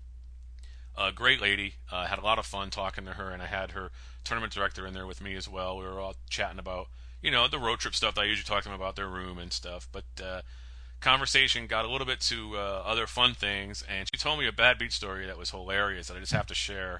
a great lady. Uh, had a lot of fun talking to her, and I had her tournament director in there with me as well. We were all chatting about, you know, the road trip stuff that I usually talk to them about, their room and stuff. But uh, conversation got a little bit to uh, other fun things, and she told me a bad beat story that was hilarious that I just have to share.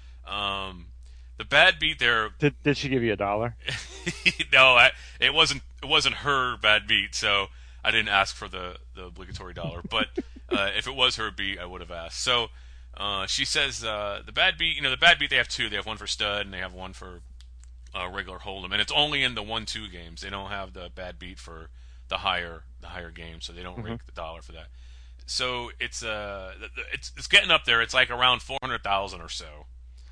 Um, the bad beat there. Did Did she give you a dollar? No, I, it wasn't. It wasn't her bad beat, so I didn't ask for the, the obligatory dollar. But uh, if it was her beat, I would have asked. So Uh, she says uh, the bad beat, you know, the bad beat they have two. They have one for stud and they have one for uh, regular hold'em, and it's only in the one-two games. They don't have the bad beat for the higher the higher games, so they don't Mm-hmm. rake the dollar for that. So it's uh it's it's getting up there. It's like around four hundred thousand or so,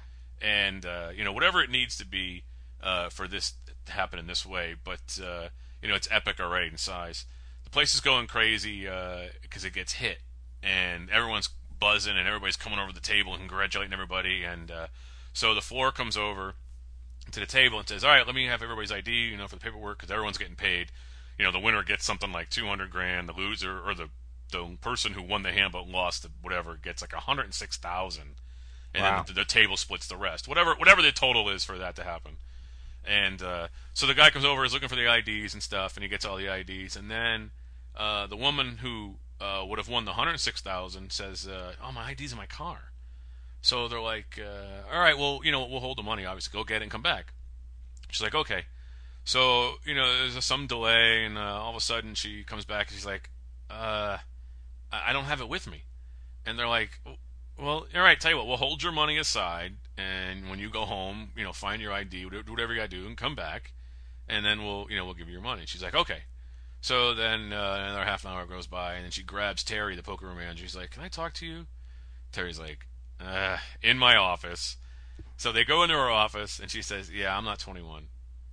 and uh, you know whatever it needs to be uh, for this to happen in this way. But uh, you know it's epic already in size. The place is going crazy because uh, it gets hit, and everyone's buzzing, and everybody's coming over the table and congratulating everybody. And uh, so the floor comes over to the table and says, "All right, let me have everybody's I D, you know, for the paperwork because everyone's getting paid. You know, the winner gets something like two hundred grand. The loser or the the person who won the hand but lost the whatever gets like one hundred six thousand, and Wow. then the, the table splits the rest. Whatever whatever the total is for that to happen. And uh, so the guy comes over, is looking for the I Ds and stuff, and he gets all the I Ds. And then uh, the woman who uh, would have won the one hundred six thousand says, uh, "Oh, my I D's in my car." So they're like, uh, "All right, well, you know, we'll hold the money. Obviously, go get it and come back." She's like, "Okay." So you know, there's some delay, and uh, all of a sudden she comes back and she's like, "Uh." I don't have it with me. And they're like, well, all right, tell you what, we'll hold your money aside, and when you go home, you know, find your I D, do whatever you got to do, and come back, and then we'll, you know, we'll give you your money. She's like, okay. So then uh, another half an hour goes by, and then she grabs Terry, the poker room manager. She's like, can I talk to you? Terry's like, uh, in my office. So they go into her office, and she says, yeah, I'm not twenty-one.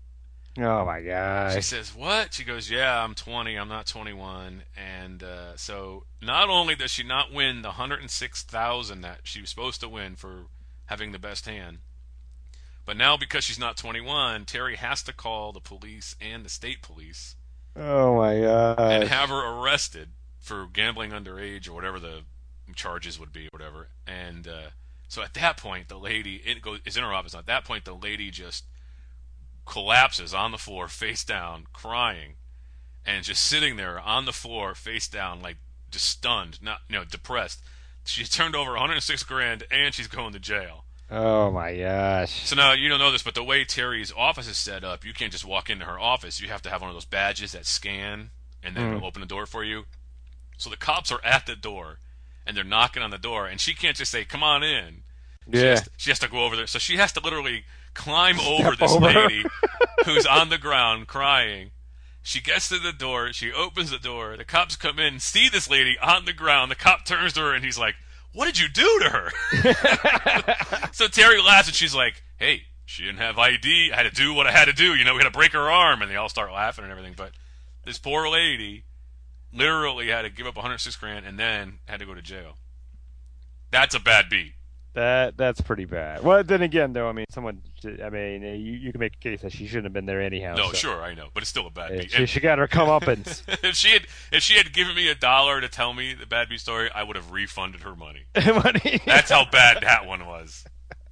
Oh my gosh. She says, what? She goes, yeah, I'm twenty, I'm not twenty-one. And uh, so not only does she not win the one hundred six thousand that she was supposed to win for having the best hand, but now because she's not twenty-one, Terry has to call the police and the state police Oh my gosh. and have her arrested for gambling underage or whatever the charges would be or whatever. And uh, so at that point, the lady it goes, is in her office. At that point, the lady just collapses on the floor face down crying and just sitting there on the floor face down like just stunned, not you know depressed. She's turned over one hundred six grand and she's going to jail. Oh my gosh. So now you don't know this, but the way Terry's office is set up, you can't just walk into her office. You have to have one of those badges that scan and then Mm. it'll open the door for you. So the cops are at the door and they're knocking on the door and she can't just say come on in. She, Yeah. has to, she has to go over there. So she has to literally climb over this over. lady who's on the ground crying. She gets to the door. She opens the door. The cops come in, see this lady on the ground. The cop turns to her and he's like, what did you do to her? So Terry laughs and she's like, hey, she didn't have I D. I had to do what I had to do. You know, we had to break her arm. And they all start laughing and everything. But this poor lady literally had to give up one hundred six grand and then had to go to jail. That's a bad beat. That that's pretty bad. Well, then again, though, I mean, someone. I mean, you, you can make a case that she shouldn't have been there anyhow. No, so. sure, I know, but it's still a bad Yeah, beat. She, she got her comeuppance. if she had if she had given me a dollar to tell me the bad beat story, I would have refunded her money. Money. That's how bad that one was.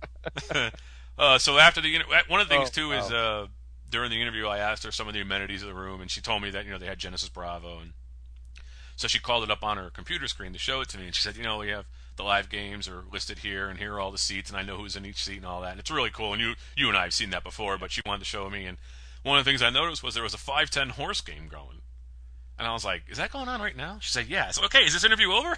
uh, so after the inter- one of the things Oh, too is wow. uh, during the interview, I asked her some of the amenities of the room, and she told me that you know they had Genesis Bravo, and so she called it up on her computer screen to show it to me, and she said, you know, we have the live games are listed here, and here are all the seats, and I know who's in each seat and all that, and it's really cool. And you you and I have seen that before, but she wanted to show me, and one of the things I noticed was there was a five ten horse game going. And I was like, is that going on right now? She said, yeah. So, okay, is this interview over?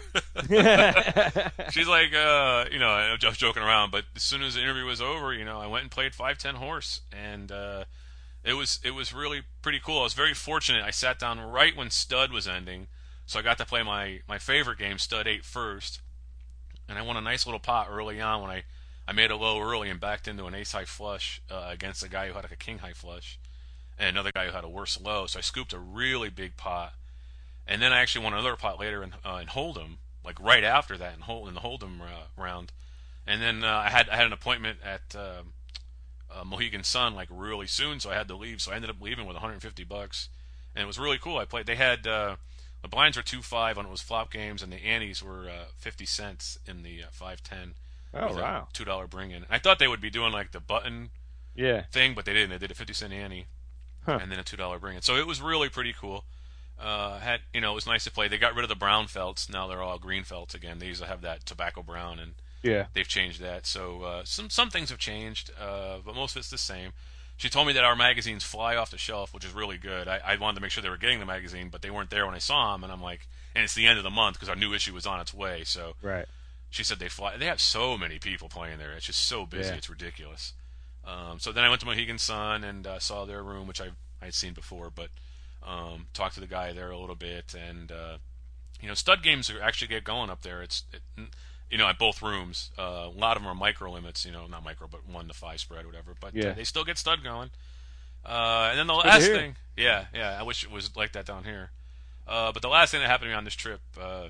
She's like, uh, you know, I was just joking around, but as soon as the interview was over, you know, I went and played five ten horse, and uh, it was it was really pretty cool. I was very fortunate. I sat down right when stud was ending, so I got to play my, my favorite game, stud eight, first, and I won a nice little pot early on when I, I made a low early and backed into an ace high flush uh, against a guy who had like a king high flush, and another guy who had a worse low. So I scooped a really big pot, and then I actually won another pot later in, uh, in Hold'em, like right after that in, Hold, in the Hold'em uh, round. And then uh, I had I had an appointment at uh, uh, Mohegan Sun like really soon, so I had to leave. So I ended up leaving with one hundred fifty bucks, and it was really cool. I played. They had uh, the blinds were two five when it was flop games, and the antes were uh, fifty cents in the uh, five ten. Oh, with a wow. two dollar bring in. I thought they would be doing like the button Yeah. thing, but they didn't. They did a fifty cent ante, Huh. and then a two dollar bring in. So it was really pretty cool. Uh, had you know it was nice to play. They got rid of the brown felts. Now they're all green felts again. They used to have that tobacco brown, and Yeah. they've changed that. So uh, some some things have changed, uh, but most of it's the same. She told me that our magazines fly off the shelf, which is really good. I, I wanted to make sure they were getting the magazine, but they weren't there when I saw them, and I'm like, and it's the end of the month because our new issue was on its way. So Right. she said they fly. They have so many people playing there. It's just so busy. Yeah. It's ridiculous. Um, so then I went to Mohegan Sun and uh, saw their room, which I I had seen before, but um, talked to the guy there a little bit, and uh, you know, stud games are actually get going up there. It's it, you know, at both rooms. Uh, a lot of them are micro limits. You know, not micro, but one to five spread, or whatever. But Yeah. uh, they still get stud going. Uh, and then the Good to last hear. thing, yeah, yeah, I wish it was like that down here. Uh, but the last thing that happened to me on this trip, uh,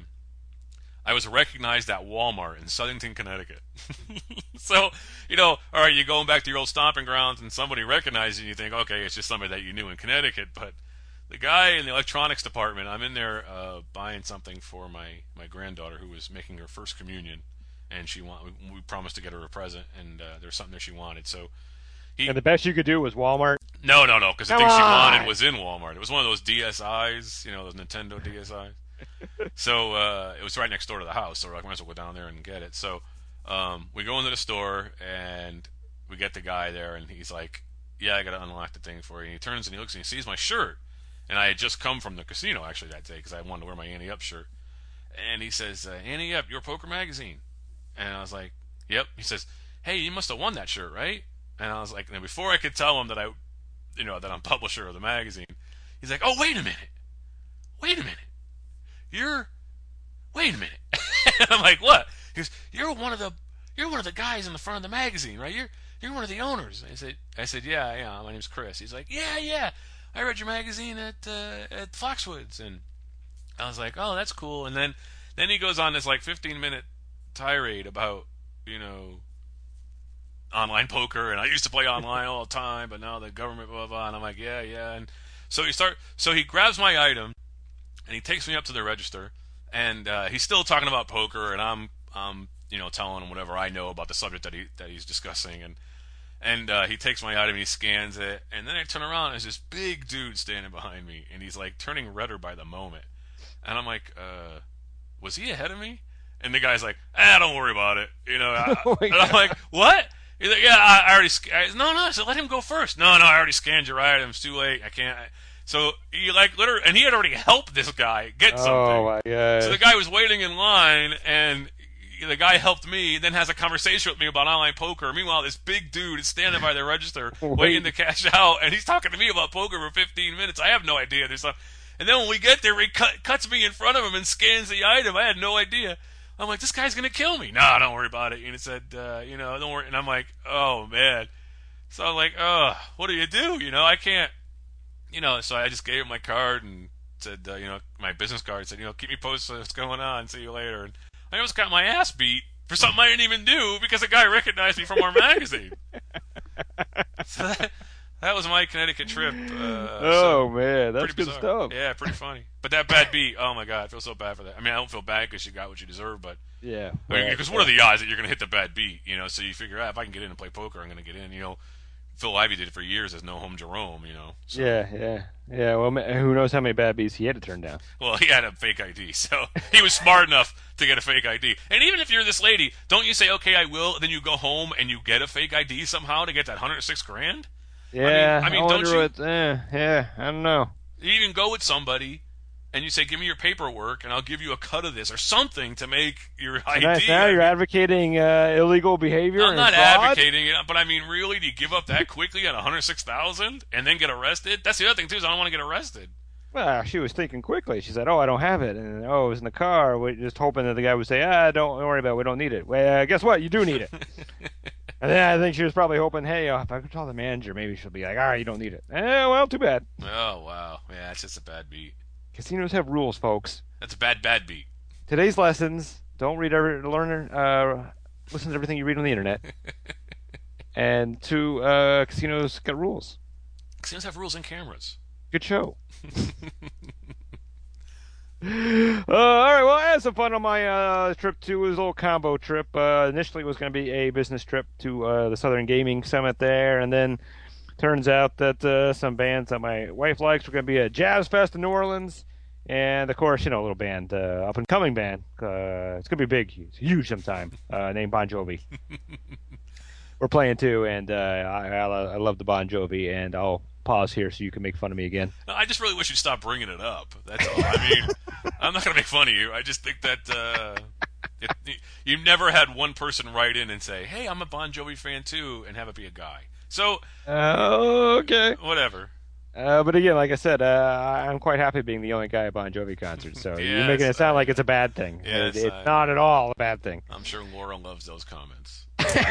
I was recognized at Walmart in Southington, Connecticut. So, you know, all right, you're going back to your old stomping grounds and somebody recognizes you and you think, okay, it's just somebody that you knew in Connecticut. But the guy in the electronics department, I'm in there uh, buying something for my, my granddaughter who was making her first communion. And she want, we, we promised to get her a present, and uh, there was something there she wanted. So he, And the best you could do was Walmart. no, no, no, because the Come thing she on! wanted was in Walmart. It was one of those D S Is, you know, those Nintendo D S Is. So uh, it was right next door to the house, so we're like, might as well go down there and get it. So um, we go into the store, and we get the guy there, and he's like, yeah, I got to unlock the thing for you. And he turns and he looks and he sees my shirt. And I had just come from the casino, actually, that day, because I wanted to wear my Ante Up shirt. And he says, uh, Ante Up, your poker magazine. And I was like, yep. He says, hey, you must have won that shirt, right? And I was like, and before I could tell him that I, you know, that I'm publisher of the magazine, he's like, oh, wait a minute. Wait a minute. You're, wait a minute. And I'm like, what? He goes, you're one of the, you're one of the guys in the front of the magazine, right? You're, you're one of the owners. I said, I said, yeah, yeah, my name's Chris. He's like, yeah, yeah. I read your magazine at, uh, at Foxwoods. And I was like, oh, that's cool. And then, then he goes on this like fifteen minute tirade about, you know, online poker, and I used to play online all the time, but now the government, blah, blah, blah. And I'm like, yeah, yeah. And so he start, so he grabs my item, and he takes me up to the register, and uh, he's still talking about poker, and I'm, um, you know, telling him whatever I know about the subject that he that he's discussing, and and uh, he takes my item, and he scans it, and then I turn around, and there's this big dude standing behind me, and he's like turning redder by the moment, and I'm like, uh, was he ahead of me? And the guy's like, ah, don't worry about it, you know. I, Oh my and I'm like, what? He's like, yeah, I, I already. Sc- I, no, no. I said, let him go first. No, no, I already scanned your item. It's too late. I can't. I, so he like literally, and he had already helped this guy get something. Oh my god! So the guy was waiting in line, and the guy helped me. Then has a conversation with me about online poker. Meanwhile, this big dude is standing by the register waiting to cash out, and he's talking to me about poker for fifteen minutes. I have no idea. There's some, and then when we get there, he cut, cuts me in front of him and scans the item. I had no idea. I'm like, this guy's gonna kill me. No, don't worry about it. And it said, uh, you know, don't worry. And I'm like, oh man. So I'm like, oh, what do you do? You know, I can't. You know, so I just gave him my card and said, uh, you know, my business card. Said, you know, keep me posted what's going on. See you later. And I almost got my ass beat for something I didn't even do because the guy recognized me from our magazine. So that, that was my Connecticut trip. Uh, oh so man, that's pretty good bizarre. stuff. Yeah, pretty funny. But that bad beat, oh my god, I feel so bad for that. I mean, I don't feel bad because you got what you deserve, but Yeah. because what are the odds that you're going to hit the bad beat? You know, so you figure out if I can get in and play poker, I'm going to get in. You know, Phil Ivey did it for years as No Home Jerome. You know. So, Yeah, yeah, yeah. Well, ma- who knows how many bad beats he had to turn down? Well, he had a fake I D, so he was smart enough to get a fake I D. And even if you're this lady, don't you say, "Okay, I will," then you go home and you get a fake I D somehow to get that hundred six grand? Yeah, I mean, I mean, wonder don't you- what? Eh, yeah, I don't know. You even go with somebody. And you say, give me your paperwork, and I'll give you a cut of this or something to make your I D. Nice. Now you're advocating uh, illegal behavior. I'm and not fraud? advocating it, but I mean, really, do you give up that quickly at one hundred six thousand and then get arrested? That's the other thing too. Is I don't want to get arrested. Well, she was thinking quickly. She said, "Oh, I don't have it," and oh, it was in the car. We're just hoping that the guy would say, "Ah, don't worry about it. We don't need it." Well, uh, guess what? You do need it. And then I think she was probably hoping, "Hey, uh, if I could tell the manager, maybe she'll be like, all right, you don't need it." Eh, well, too bad. Oh wow, yeah, it's just a bad beat. Casinos have rules, folks. That's a bad, bad beat. Today's lessons: don't read every, learn, uh, listen to everything you read on the internet. And two, uh, casinos got rules. Casinos have rules and cameras. Good show. uh, all right, well, I had some fun on my uh, trip to it was a little combo trip. Uh, initially, it was going to be a business trip to uh, the Southern Gaming Summit there, and then turns out that uh, some bands that my wife likes were going to be at Jazz Fest in New Orleans, and of course, you know, a little band, uh, up and coming band. Uh, it's going to be big, huge, huge sometime. Uh, named Bon Jovi. We're playing too, and uh, I, I, I love the Bon Jovi, and I'll pause here so you can make fun of me again. No, I just really wish you'd stop bringing it up. That's all. I mean, I'm not going to make fun of you. I just think that uh, it, you've never had one person write in and say, "Hey, I'm a Bon Jovi fan too," and have it be a guy. So, uh, okay, whatever. Uh, but again, like I said, uh, I'm quite happy being the only guy at Bon Jovi concerts. So yes, you're making it sound like it's a bad thing. Yes, it, it's I, not at all a bad thing. I'm sure Laura loves those comments.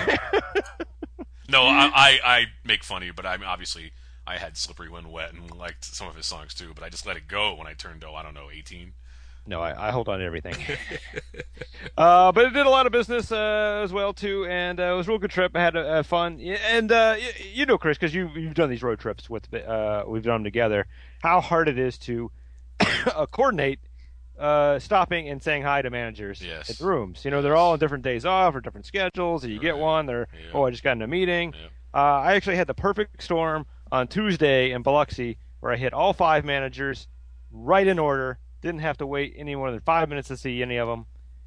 No, I, I, I make fun of you, but I mean, obviously I had Slippery When Wet and liked some of his songs too, but I just let it go when I turned, oh, I don't know, eighteen. No, I, I hold on to everything. uh, but it did a lot of business uh, as well too, and uh, it was a real good trip. I had uh, fun, and uh, you, you know, Chris, because you you've done these road trips with uh, we've done them together. How hard it is to uh, coordinate uh, stopping and saying hi to managers yes. at the rooms. You know, they're all on different days off or different schedules. And you get right. one, they're yeah. oh, I just got in a meeting. Yeah. Uh, I actually had the perfect storm on Tuesday in Biloxi where I hit all five managers right in order. Didn't have to wait any more than five minutes to see any of them,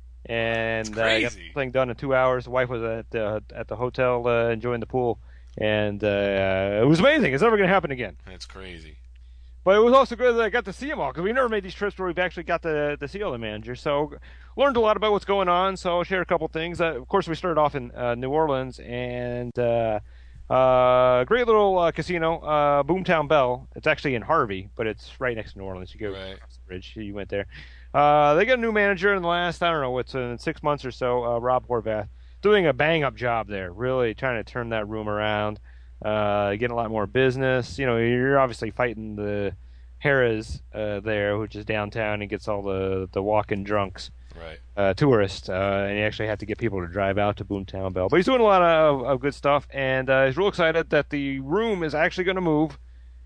and uh, I got the thing done in two hours. The wife was at the at the hotel uh, enjoying the pool, and uh, it was amazing. It's never going to happen again. That's crazy. But it was also good that I got to see them all, because we never made these trips where we've actually got to, to see all the managers. So learned a lot about what's going on. So I'll share a couple things. Uh, of course, we started off in uh, New Orleans, and uh, uh, great little uh, casino, uh, Boomtown Bell. It's actually in Harvey, but it's right next to New Orleans. You go right. across the bridge. You went there. Uh, they got a new manager in the last, I don't know, what's in six months or so, uh, Rob Horvath, doing a bang-up job there, really trying to turn that room around. Uh, getting a lot more business. You know, you're obviously fighting the Harrah's uh, there, which is downtown, and gets all the, the walk-in drunks, right? Uh, tourists, uh, and he actually had to get people to drive out to Boomtown Bell. But he's doing a lot of, of good stuff, and uh, he's real excited that the room is actually going to move.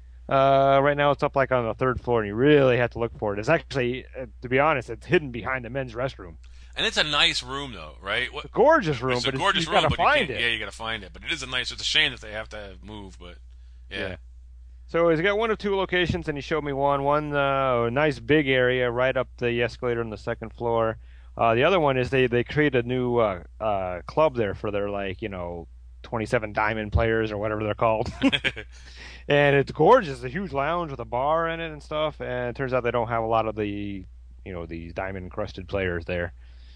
Uh, right now, it's up like on the third floor, and you really have to look for it. It's actually, uh, to be honest, it's hidden behind the men's restroom. And it's a nice room, though, right? What, it's a gorgeous room, it's but a gorgeous it's, you room, got to but find you it. Yeah, you got to find it. But it is a nice. It's a shame that they have to move, but yeah. yeah. So he's got one of two locations, and he showed me one. One uh, a nice big area right up the escalator on the second floor. Uh, the other one is they they created a new uh, uh, club there for their, like, you know, twenty-seven diamond players or whatever they're called. And it's gorgeous. It's a huge lounge with a bar in it and stuff. And it turns out they don't have a lot of the, you know, these diamond encrusted players there.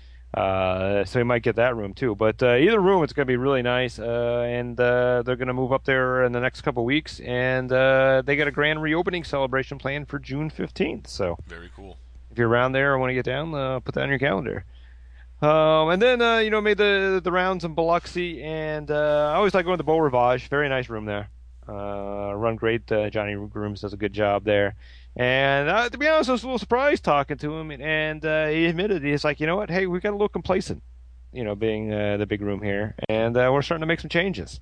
Uh, so you might get that room too. But uh, either room, it's going to be really nice. Uh, and uh, they're going to move up there in the next couple of weeks. And uh, they got a grand reopening celebration planned for June fifteenth. So very cool. If you're around there or want to get down, uh, put that on your calendar. Um, and then, uh, you know, made the the rounds in Biloxi. And uh, I always like going to the Beau Rivage. Very nice room there. Uh, run great. Uh, Johnny Grooms does a good job there. And uh, to be honest, I was a little surprised talking to him, and, and uh, he admitted, he's like, you know what, hey, we got a little complacent, you know, being uh, the big room here, and uh, we're starting to make some changes.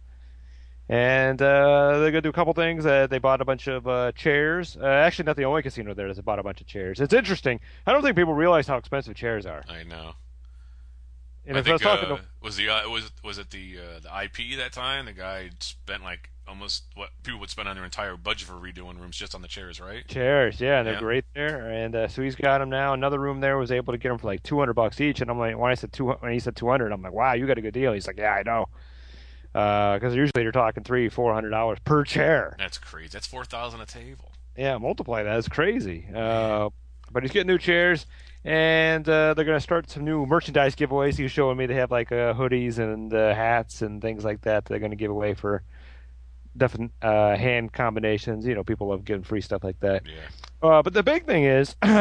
And uh, they're going to do a couple things. Uh, they bought a bunch of uh, chairs. Uh, actually, not the only casino there that's bought a bunch of chairs. It's interesting. I don't think people realize how expensive chairs are. I know. And I if think, I was talking uh, to... was the uh, was was it the uh, the I P that time? The guy spent like almost what people would spend on their entire budget for redoing rooms just on the chairs, right? Chairs, yeah, and they're yeah. great there. And uh, so he's got them now. Another room there was able to get them for like two hundred bucks each. And I'm like, when I said two, when he said two hundred, I'm like, wow, you got a good deal. He's like, yeah, I know. Because uh, usually you're talking three, four hundred dollars per chair. That's crazy. That's four thousand a table. Yeah, multiply that. That's crazy. Uh, but he's getting new chairs. And uh, they're going to start some new merchandise giveaways. He was showing me they have like uh, hoodies and uh, hats and things like that they're going to give away for different uh, hand combinations. You know, people love giving free stuff like that. Yeah. Uh, but the big thing is, uh,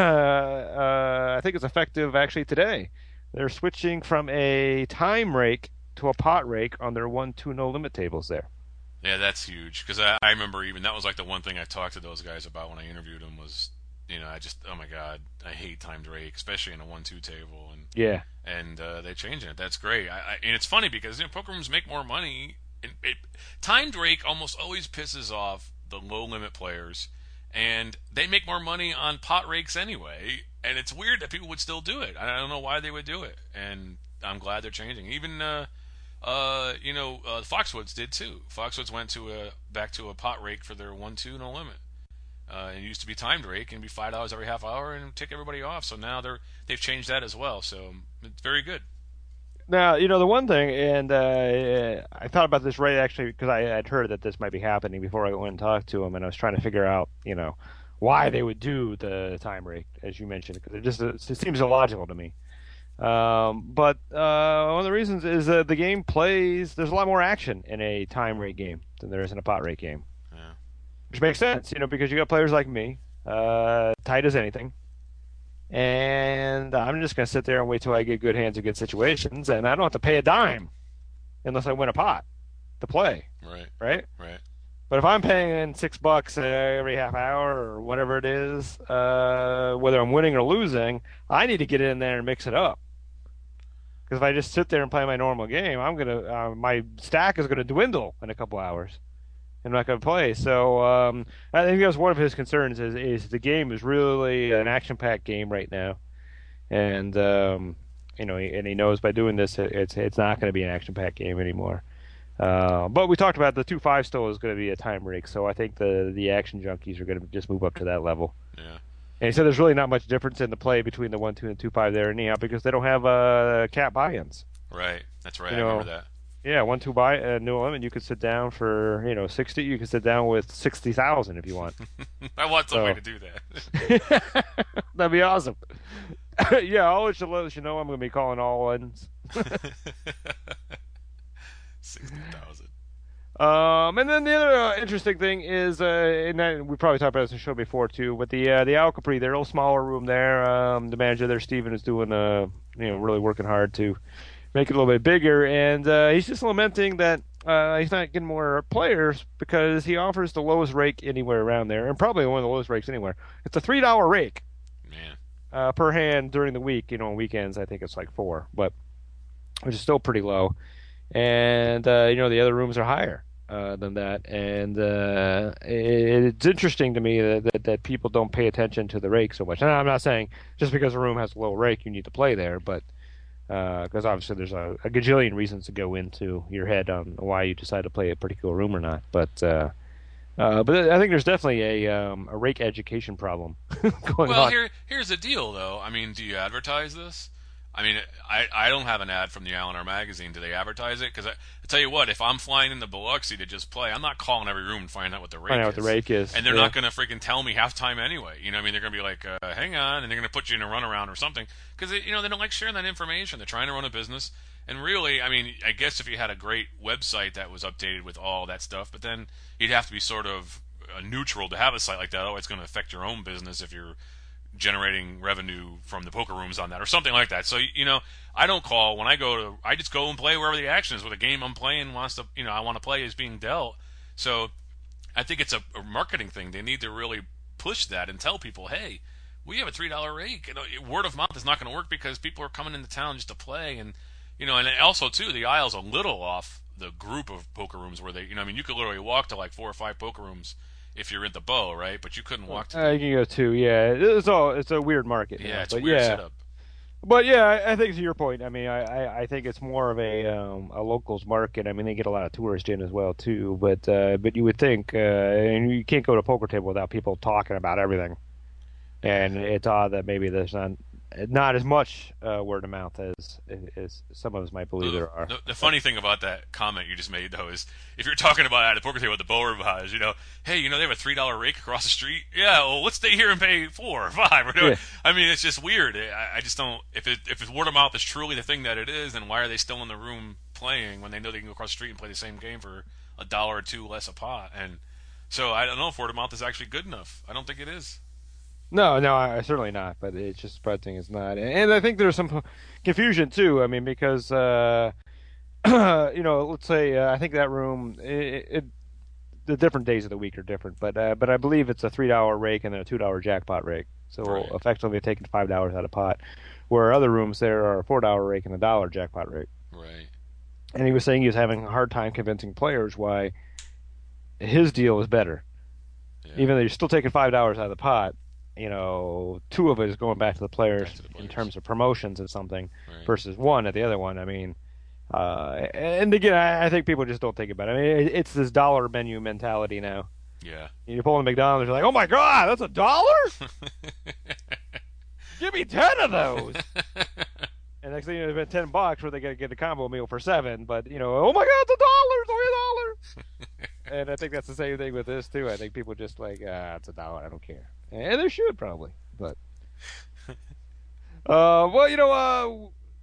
uh, I think it's effective actually today. They're switching from a time rake to a pot rake on their one two no limit tables there. Yeah, that's huge. Because I, I remember even that was like the one thing I talked to those guys about when I interviewed them was, you know, I just, oh my God, I hate timed rake, especially in a one two table. And yeah. And uh, they're changing it. That's great. I, I, and it's funny because, you know, poker rooms make more money. It, it, timed rake almost always pisses off the low limit players, and they make more money on pot rakes anyway. And it's weird that people would still do it. I don't know why they would do it. And I'm glad they're changing. Even, uh, uh, you know, uh, Foxwoods did too. Foxwoods went to a back to a pot rake for their one two no limit. Uh, it used to be timed rake and be five dollars every half hour and tick everybody off. So now they're they've changed that as well. So it's very good. Now, you know, the one thing, and uh, I thought about this right actually because I had heard that this might be happening before I went and talked to him, and I was trying to figure out, you know, why they would do the time rake, as you mentioned, because it just it seems illogical to me. Um, but uh, one of the reasons is that the game plays. There's a lot more action in a time rate game than there is in a pot rate game, Yeah. which makes sense, you know, because you got players like me, uh, tight as anything, and I'm just gonna sit there and wait till I get good hands in good situations, and I don't have to pay a dime unless I win a pot to play, Right. right? Right. But if I'm paying six bucks every half hour or whatever it is, uh, whether I'm winning or losing, I need to get in there and mix it up. Because if I just sit there and play my normal game, I'm gonna uh, my stack is gonna dwindle in a couple hours. I'm not gonna play. So um, I think that's one of his concerns is, is the game is really an action-packed game right now, and um, you know, and he knows by doing this, it's it's not going to be an action-packed game anymore. Uh, but we talked about the two five still is going to be a time rake, so I think the the action junkies are going to just move up to that level. Yeah. And he said there's really not much difference in the play between the one two and two five there anyhow because they don't have uh, cap buy-ins. Right. That's right. You I know, remember that. Yeah, one two buy uh, new limit. You could sit down for you know sixty. You could sit down with sixty thousand if you want. I want somebody So- to do that. That'd be awesome. Yeah, I'll let you, let you know I'm going to be calling all ends. Sixty thousand. Um, and then the other uh, interesting thing is, uh, and that, we probably talked about this in the show before too, but the uh, the Al Capri, their little smaller room there, um, the manager there, Steven, is doing, uh, you know, really working hard to make it a little bit bigger, and uh, he's just lamenting that uh, he's not getting more players because he offers the lowest rake anywhere around there, and probably one of the lowest rakes anywhere. It's a three dollar rake Man. uh, per hand during the week. You know, on weekends I think it's like four, but which is still pretty low. And uh, you know, the other rooms are higher uh, than that, and uh, it, it's interesting to me that, that that people don't pay attention to the rake so much. And I'm not saying just because a room has a low rake you need to play there, but because uh, obviously there's a, a gajillion reasons to go into your head on why you decide to play a particular room or not. But uh, uh, but I think there's definitely a um, a rake education problem going Well, on. here here's the deal, though. I mean, do you advertise this? I mean, I, I don't have an ad from the Al and R magazine. Do they advertise it? Because I, I tell you what, if I'm flying into Biloxi to just play, I'm not calling every room and finding out what the rake Find out is. what the rake is, And they're yeah. not going to freaking tell me halftime anyway. You know what I mean? They're going to be like, uh, hang on, and they're going to put you in a runaround or something. Because, you know, they don't like sharing that information. They're trying to run a business. And really, I mean, I guess if you had a great website that was updated with all that stuff, but then you'd have to be sort of uh, neutral to have a site like that. Oh, it's going to affect your own business if you're generating revenue from the poker rooms on that or something like that. So, you know, I don't call when I go to, I just go and play wherever the action is, where the game I'm playing wants to, you know, I want to play is being dealt. So I think it's a, a marketing thing. They need to really push that and tell people, hey, we have a three dollar rake. You know, word of mouth is not going to work because people are coming into town just to play. And, you know, and also too, the aisle's a little off the group of poker rooms where they, you know, I mean, you could literally walk to like four or five poker rooms if you're in the Bow, right? But you couldn't walk to. Uh, you can go two, yeah. It's all it's a weird market. Yeah, now, it's a but weird yeah. setup. But yeah, I, I think to your point. I mean, I, I, I think it's more of a um, a locals market. I mean, they get a lot of tourists in as well too. But uh, but you would think, uh, and you can't go to a poker table without people talking about everything. And it's odd that maybe there's not not as much uh, word of mouth as as some of us might believe The, there are. the, the funny thing about that comment you just made, though, is if you're talking about at a poker table with the Bow has, you know, hey, you know, they have a three dollar rake across the street. Yeah, well, let's stay here and pay four or five. Or Yeah. I mean, it's just weird. I, I just don't. If it if it's word of mouth is truly the thing that it is, then why are they still in the room playing when they know they can go across the street and play the same game for a dollar or two less a pot? And so I don't know if word of mouth is actually good enough. I don't think it is. No, no, I, certainly not. But it's just spreading is not, and I think there's some confusion too. I mean, because uh, you know, let's say uh, I think that room, it, it, the different days of the week are different, but uh, but I believe it's a three dollar rake and then a two dollar jackpot rake. So Right. effectively taking five dollars out of pot, where other rooms there are a four dollar rake and a dollar jackpot rake. Right. And he was saying he was having a hard time convincing players why his deal was better, Yeah. even though you're still taking five dollars out of the pot. You know, two of it is going back to the players, Back to the in players. terms of promotions and something, Right. versus one at the other one. I mean, uh, and again, I, I think people just don't think about it. I mean, it, it's this dollar menu mentality now. Yeah. You pull in McDonald's, you're like, oh my god, that's a dollar? Give me ten of those. And next thing you know, it's been ten bucks where they got to get a combo meal for seven. But you know, oh my god, it's a dollar, it's only a dollar. And I think that's the same thing with this too. I think people just like, ah, it's a dollar, I don't care. And they should probably, but uh, well, you know, uh,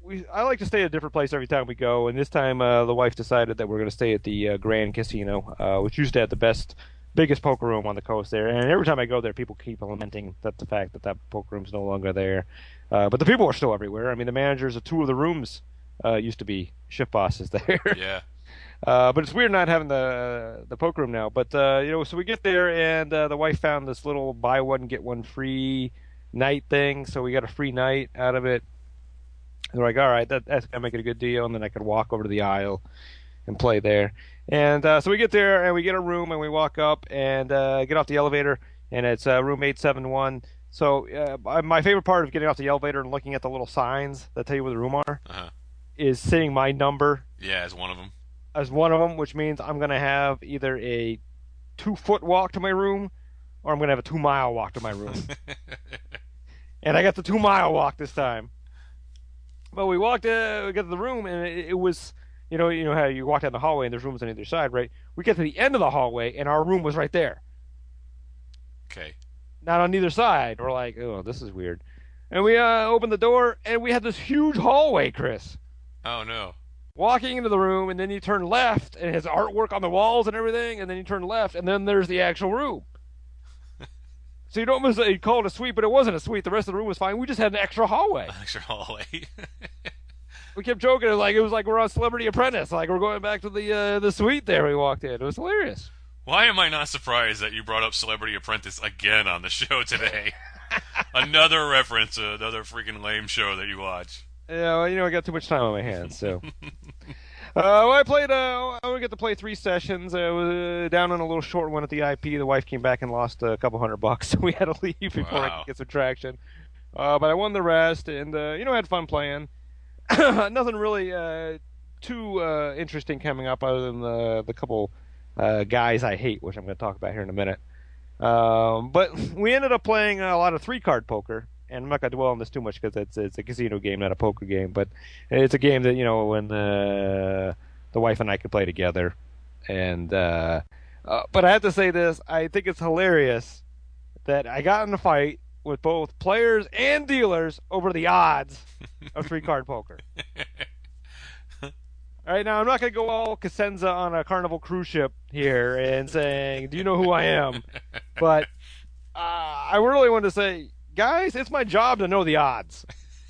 we I like to stay at a different place every time we go, and this time uh, the wife decided that we're going to stay at the uh, Grand Casino, uh, which used to have the best, biggest poker room on the coast there. And every time I go there, people keep lamenting that the fact that that poker room's no longer there. Uh, but the people are still everywhere. I mean, the managers of two of the rooms uh, used to be shift bosses there. Yeah. Uh, but it's weird not having the the poker room now. But uh, you know, so we get there, and uh, the wife found this little buy one get one free night thing. So we got a free night out of it. And they're like, all right, that, that's gonna make it a good deal, and then I could walk over to the aisle and play there. And uh, so we get there, and we get a room, and we walk up and uh, get off the elevator, and it's uh, room eight seven one. So uh, my favorite part of getting off the elevator and looking at the little signs that tell you where the room are Uh-huh. is seeing my number. Yeah, as one of them. As one of them, which means I'm going to have either a two-foot walk to my room or I'm going to have a two-mile walk to my room. And I got the two-mile walk this time. But we walked, uh, we got to the room, and it, it was, you know, you know how you walk down the hallway and there's rooms on either side, right? We get to the end of the hallway, and our room was right there. Okay. Not on either side. We're like, oh, this is weird. And we uh, opened the door, and we had this huge hallway, Chris. Oh, no. Walking into the room, and then you turn left, and it has artwork on the walls and everything, and then you turn left, and then there's the actual room. So you'd almost you'd call it a suite, but it wasn't a suite. The rest of the room was fine. We just had an extra hallway. Extra hallway. We kept joking. It was like it was like we're on Celebrity Apprentice. Like we're going back to the uh, the suite there we walked in. It was hilarious. Why am I not surprised that you brought up Celebrity Apprentice again on the show today? Another reference to another freaking lame show that you watch. Yeah, well, you know, I got too much time on my hands, so. uh, well, I played, uh, I would get to play three sessions. I was uh, down on a little short one at the I P. The wife came back and lost a couple hundred bucks, so we had to leave before Wow. I could get some traction. Uh, but I won the rest, and, uh, you know, I had fun playing. Nothing really uh, too uh, interesting coming up other than the, the couple uh, guys I hate, which I'm going to talk about here in a minute. Um, but we ended up playing a lot of three-card poker. And I'm not going to dwell on this too much because it's it's a casino game, not a poker game. But it's a game that, you know, when uh, the wife and I could play together. And uh, uh, but I have to say this: I think it's hilarious that I got in a fight with both players and dealers over the odds of three-card poker. All right, now I'm not going to go all Cosenza on a Carnival cruise ship here and saying, "Do you know who I am?" But uh, I really want to say, guys, it's my job to know the odds.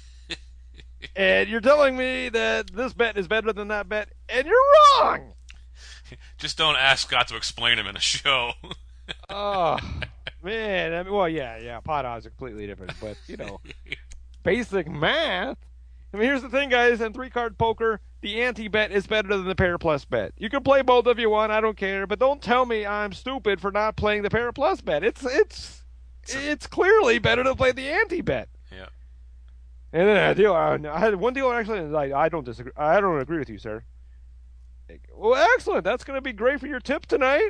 And you're telling me that this bet is better than that bet, and you're wrong! Just don't ask Scott to explain them in a show. Oh, man. I mean, well, yeah, yeah, pot odds are completely different, but, you know, basic math. I mean, here's the thing, guys. In three-card poker, the anti-bet is better than the pair plus bet. You can play both if you want, I don't care, but don't tell me I'm stupid for not playing the pair plus bet. It's, it's, it's clearly better to play the anti-bet. Yeah. And then a dealer, I had one dealer actually, like, I don't disagree. I don't agree with you, sir. Well, excellent. That's going to be great for your tip tonight.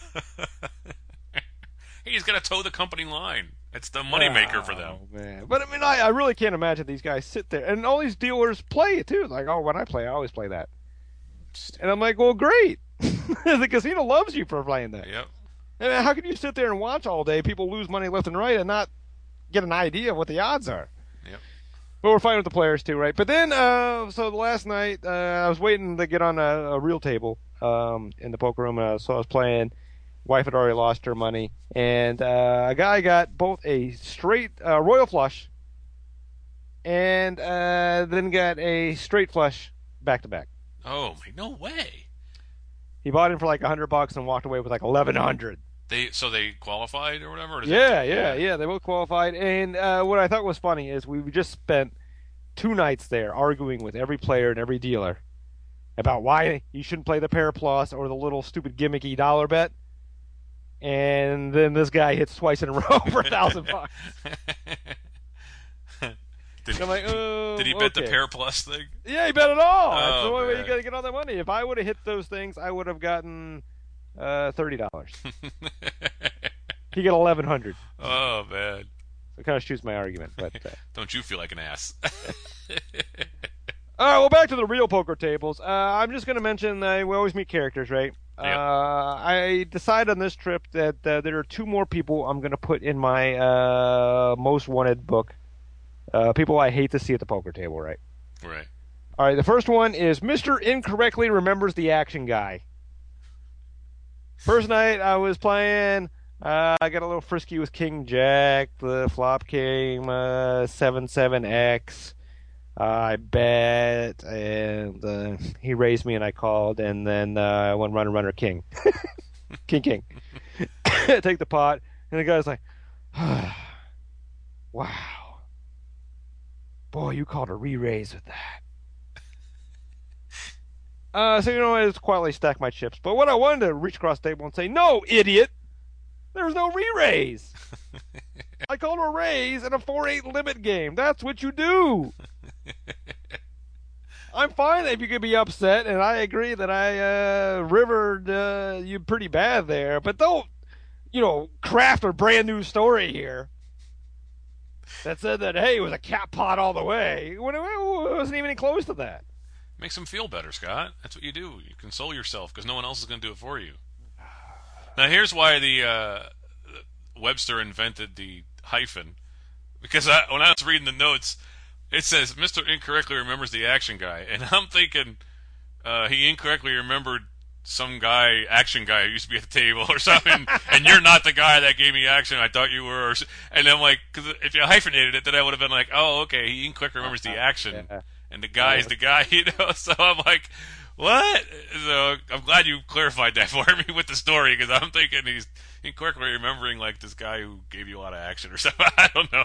He's got to toe the company line. It's the moneymaker oh, for them. Man. But I mean, I, I really can't imagine these guys sit there and all these dealers play it too. Like, oh, when I play, I always play that. And I'm like, well, great. The casino loves you for playing that. Yep. I mean, how can you sit there and watch all day people lose money left and right and not get an idea of what the odds are? Yep. But we're fighting with the players too, right? But then, uh, so the last night, uh, I was waiting to get on a, a real table um, in the poker room, uh, so I was playing. Wife had already lost her money, and uh, a guy got both a straight uh, royal flush and uh, then got a straight flush back to back. Oh, no way. He bought in for like a hundred bucks and walked away with like eleven hundred. They so they qualified or whatever. Or is Yeah, it, yeah, yeah. They both qualified. And uh, what I thought was funny is we just spent two nights there arguing with every player and every dealer about why you shouldn't play the pair plus or the little stupid gimmicky dollar bet. And then this guy hits twice in a row for a thousand bucks. Did, I'm like, oh, did he bet okay. the pair plus thing? Yeah, he bet it all. Oh, That's the only way you man. got to get all that money. If I would have hit those things, I would have gotten uh, thirty dollars. He got eleven hundred. Oh man! So kind of shoots my argument, but. Uh, Don't you feel like an ass? All right, well, back to the real poker tables. Uh, I'm just going to mention uh, we always meet characters, right? Yep. Uh, I decided on this trip that uh, there are two more people I'm going to put in my uh, most wanted book. Uh, people I hate to see at the poker table, right? Right. All right, the first one is Mister Incorrectly Remembers the Action Guy. First night I was playing, uh, I got a little frisky with King Jack. The flop came uh, seven seven X. Uh, I bet, and uh, he raised me and I called, and then uh, I went runner, runner, king. king, king. Take the pot, and the guy's like, wow. Boy, you called a re-raise with that. Uh, so, you know, I just quietly stack my chips. But what I wanted to reach across the table and say, no, idiot! There's no re-raise! I called a raise in a four eight limit game. That's what you do! I'm fine if you could be upset, and I agree that I uh, rivered uh, you pretty bad there. But don't, you know, craft a brand new story here that said that, hey, it was a cat pot all the way. When it wasn't even close to that. Makes them feel better, Scott. That's what you do. You console yourself because no one else is going to do it for you. Now, here's why the uh, Webster invented the hyphen. Because I, when I was reading the notes, it says Mister Incorrectly Remembers the Action Guy. And I'm thinking uh, he incorrectly remembered some guy, action guy, who used to be at the table or something, and you're not the guy that gave me action. I thought you were. Or, and I'm like, because if you hyphenated it, then I would have been like, oh, okay, he incorrectly remembers the action. Yeah. And the guy is the guy, you know. So I'm like, what? So I'm glad you clarified that for me with the story, because I'm thinking he's incorrectly remembering like this guy who gave you a lot of action or something. I don't know.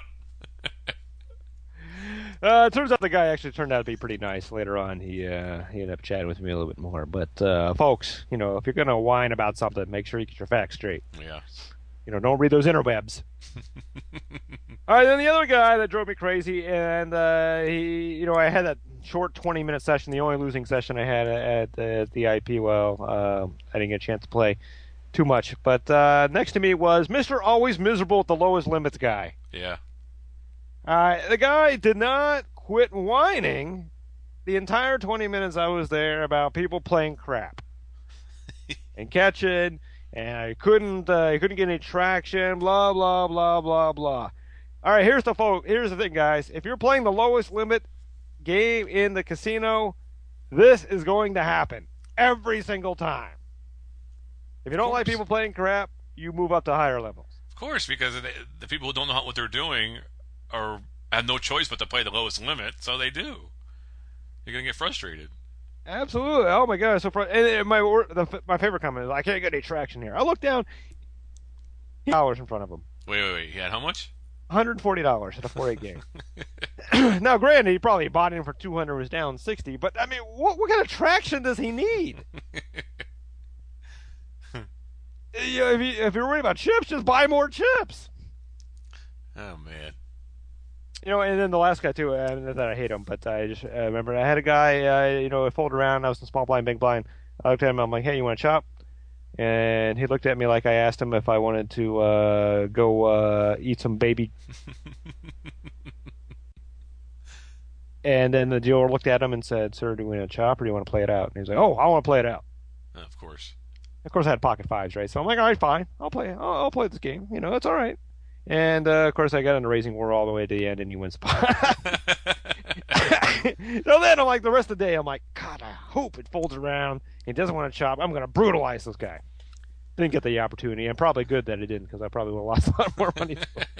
uh, it turns out the guy actually turned out to be pretty nice. Later on, he uh, he ended up chatting with me a little bit more. But uh, folks, you know, if you're gonna whine about something, make sure you get your facts straight. Yeah. You know, don't read those interwebs. All right, then the other guy that drove me crazy, and uh, he, you know, I had that short twenty-minute session, the only losing session I had at, at the I P. Well, uh, I didn't get a chance to play too much. But uh, next to me was Mister Always Miserable at the Lowest Limits guy. Yeah. Uh, the guy did not quit whining the entire twenty minutes I was there about people playing crap and catching. And I couldn't, uh, I couldn't get any traction. Blah blah blah blah blah. All right, here's the folk. Here's the thing, guys. If you're playing the lowest limit game in the casino, this is going to happen every single time. If you don't like people playing crap, you move up to higher levels. Of course, because the, the people who don't know what they're doing are have no choice but to play the lowest limit, so they do. You're gonna get frustrated. Absolutely. Oh my god, so fr- and my the, my favorite comment is I can't get any traction here. I look down, dollars in front of him. Wait, wait, wait. He had how much? one hundred forty dollars at a four eight game. Now, granted, he probably bought in for two hundred, was down sixty. But I mean, what what kind of traction does he need? You know, if, you, if you're worried about chips, just buy more chips. Oh man. You know, and then the last guy too. Uh, not that I hate him, but I just uh, remember I had a guy. Uh, you know, folded around. I was in small blind, big blind. I looked at him. I'm like, "Hey, you want to chop?" And he looked at me like I asked him if I wanted to uh, go uh, eat some baby. And then the dealer looked at him and said, "Sir, do you want to chop or do you want to play it out?" And he's like, "Oh, I want to play it out." Uh, of course. Of course, I had pocket fives, right? So I'm like, "All right, fine. I'll play. I'll, I'll play this game. You know, it's all right." And, uh, of course, I got into Raising War all the way to the end, and he wins the pot. So then, I'm like, the rest of the day, I'm like, God, I hope it folds around. He doesn't want to chop. I'm going to brutalize this guy. Didn't get the opportunity, and probably good that it didn't, because I probably would have lost a lot more money.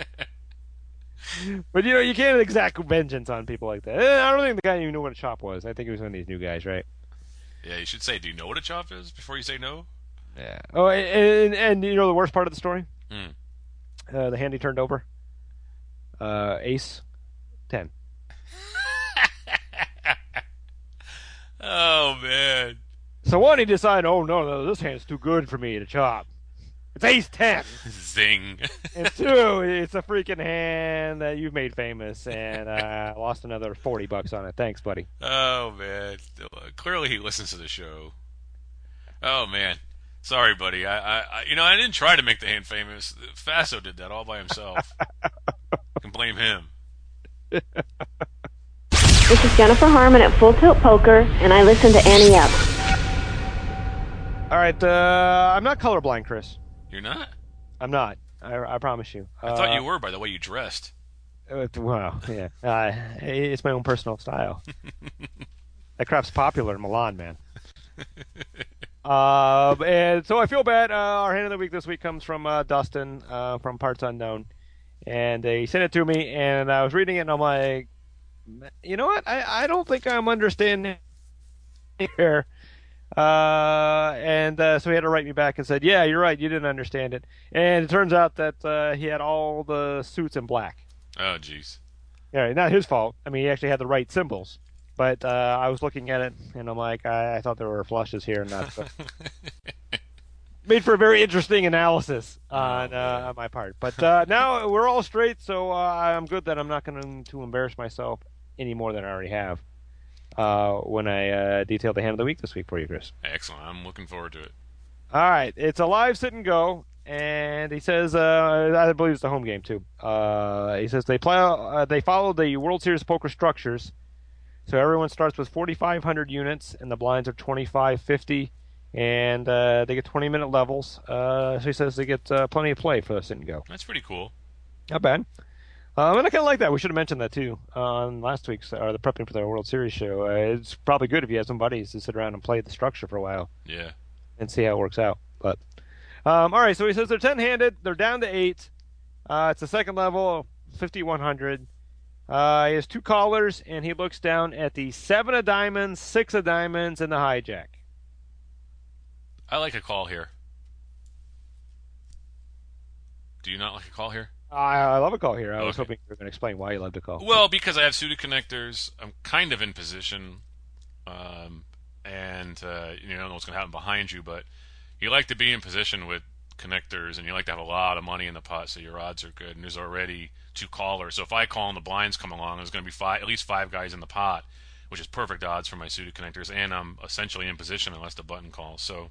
But, you know, you can't exact vengeance on people like that. I don't think the guy even knew what a chop was. I think he was one of these new guys, right? Yeah, you should say, do you know what a chop is before you say no? Yeah. Oh, and, and, and you know the worst part of the story? Hmm. Uh, the hand he turned over, uh, ace, ten. Oh man! So one, he decided, oh no, no, this hand's too good for me to chop. It's ace ten. Zing. And two, it's a freaking hand that you've made famous, and I uh, lost another forty bucks on it. Thanks, buddy. Oh man! Clearly he listens to the show. Oh man. Sorry, buddy. I, I, you know, I didn't try to make the hand famous. Faso did that all by himself. You can blame him. This is Jennifer Harmon at Full Tilt Poker, and I listen to Annie Up. All right, uh, I'm not colorblind, Chris. You're not? I'm not. I, I promise you. I uh, thought you were by the way you dressed. Uh, well, yeah. Uh, it's my own personal style. That crap's popular in Milan, man. Um, and so I feel bad. Uh, our hand of the week this week comes from uh, Dustin uh, from Parts Unknown, and uh, he sent it to me, and I was reading it, and I'm like, you know what? I, I don't think I'm understanding here. Uh, and uh, so he had to write me back and said, yeah, you're right, you didn't understand it. And it turns out that uh, he had all the suits in black. Oh, jeez. Yeah, not his fault. I mean, he actually had the right symbols. But uh, I was looking at it, and I'm like, I, I thought there were flushes here and not. Made for a very interesting analysis on, uh, on my part. But uh, now we're all straight, so uh, I'm good that I'm not going to embarrass myself any more than I already have uh, when I uh, detail the hand of the week this week for you, Chris. Excellent. I'm looking forward to it. All right. It's a live sit and go, and he says, uh, I believe it's the home game, too. Uh, he says they, play, uh, they follow the World Series of Poker structures. So everyone starts with forty-five hundred units, and the blinds are twenty-five fifty, and uh, they get twenty-minute levels. Uh, so he says they get uh, plenty of play for the sit and go. That's pretty cool. Not bad. Um, and I kind of like that. We should have mentioned that, too, on last week's, or the Prepping for the World Series show. Uh, it's probably good if you have some buddies to sit around and play the structure for a while. Yeah. And see how it works out. But um, all right, so he says they're ten-handed. They're down to eight. Uh, it's the second level, fifty-one hundred. Uh, he has two callers, and he looks down at the seven of diamonds, six of diamonds, and the hijack. I like a call here. Do you not like a call here? I, I love a call here. I was Okay. hoping you were going to explain why you loved a call. Well, because I have suited connectors, I'm kind of in position, um, and uh, you know, I don't know what's going to happen behind you, but you like to be in position with connectors, and you like to have a lot of money in the pot, so your odds are good. And there's already two callers, so if I call and the blinds come along, there's going to be five, at least five guys in the pot, which is perfect odds for my suited connectors, and I'm essentially in position unless the button calls. So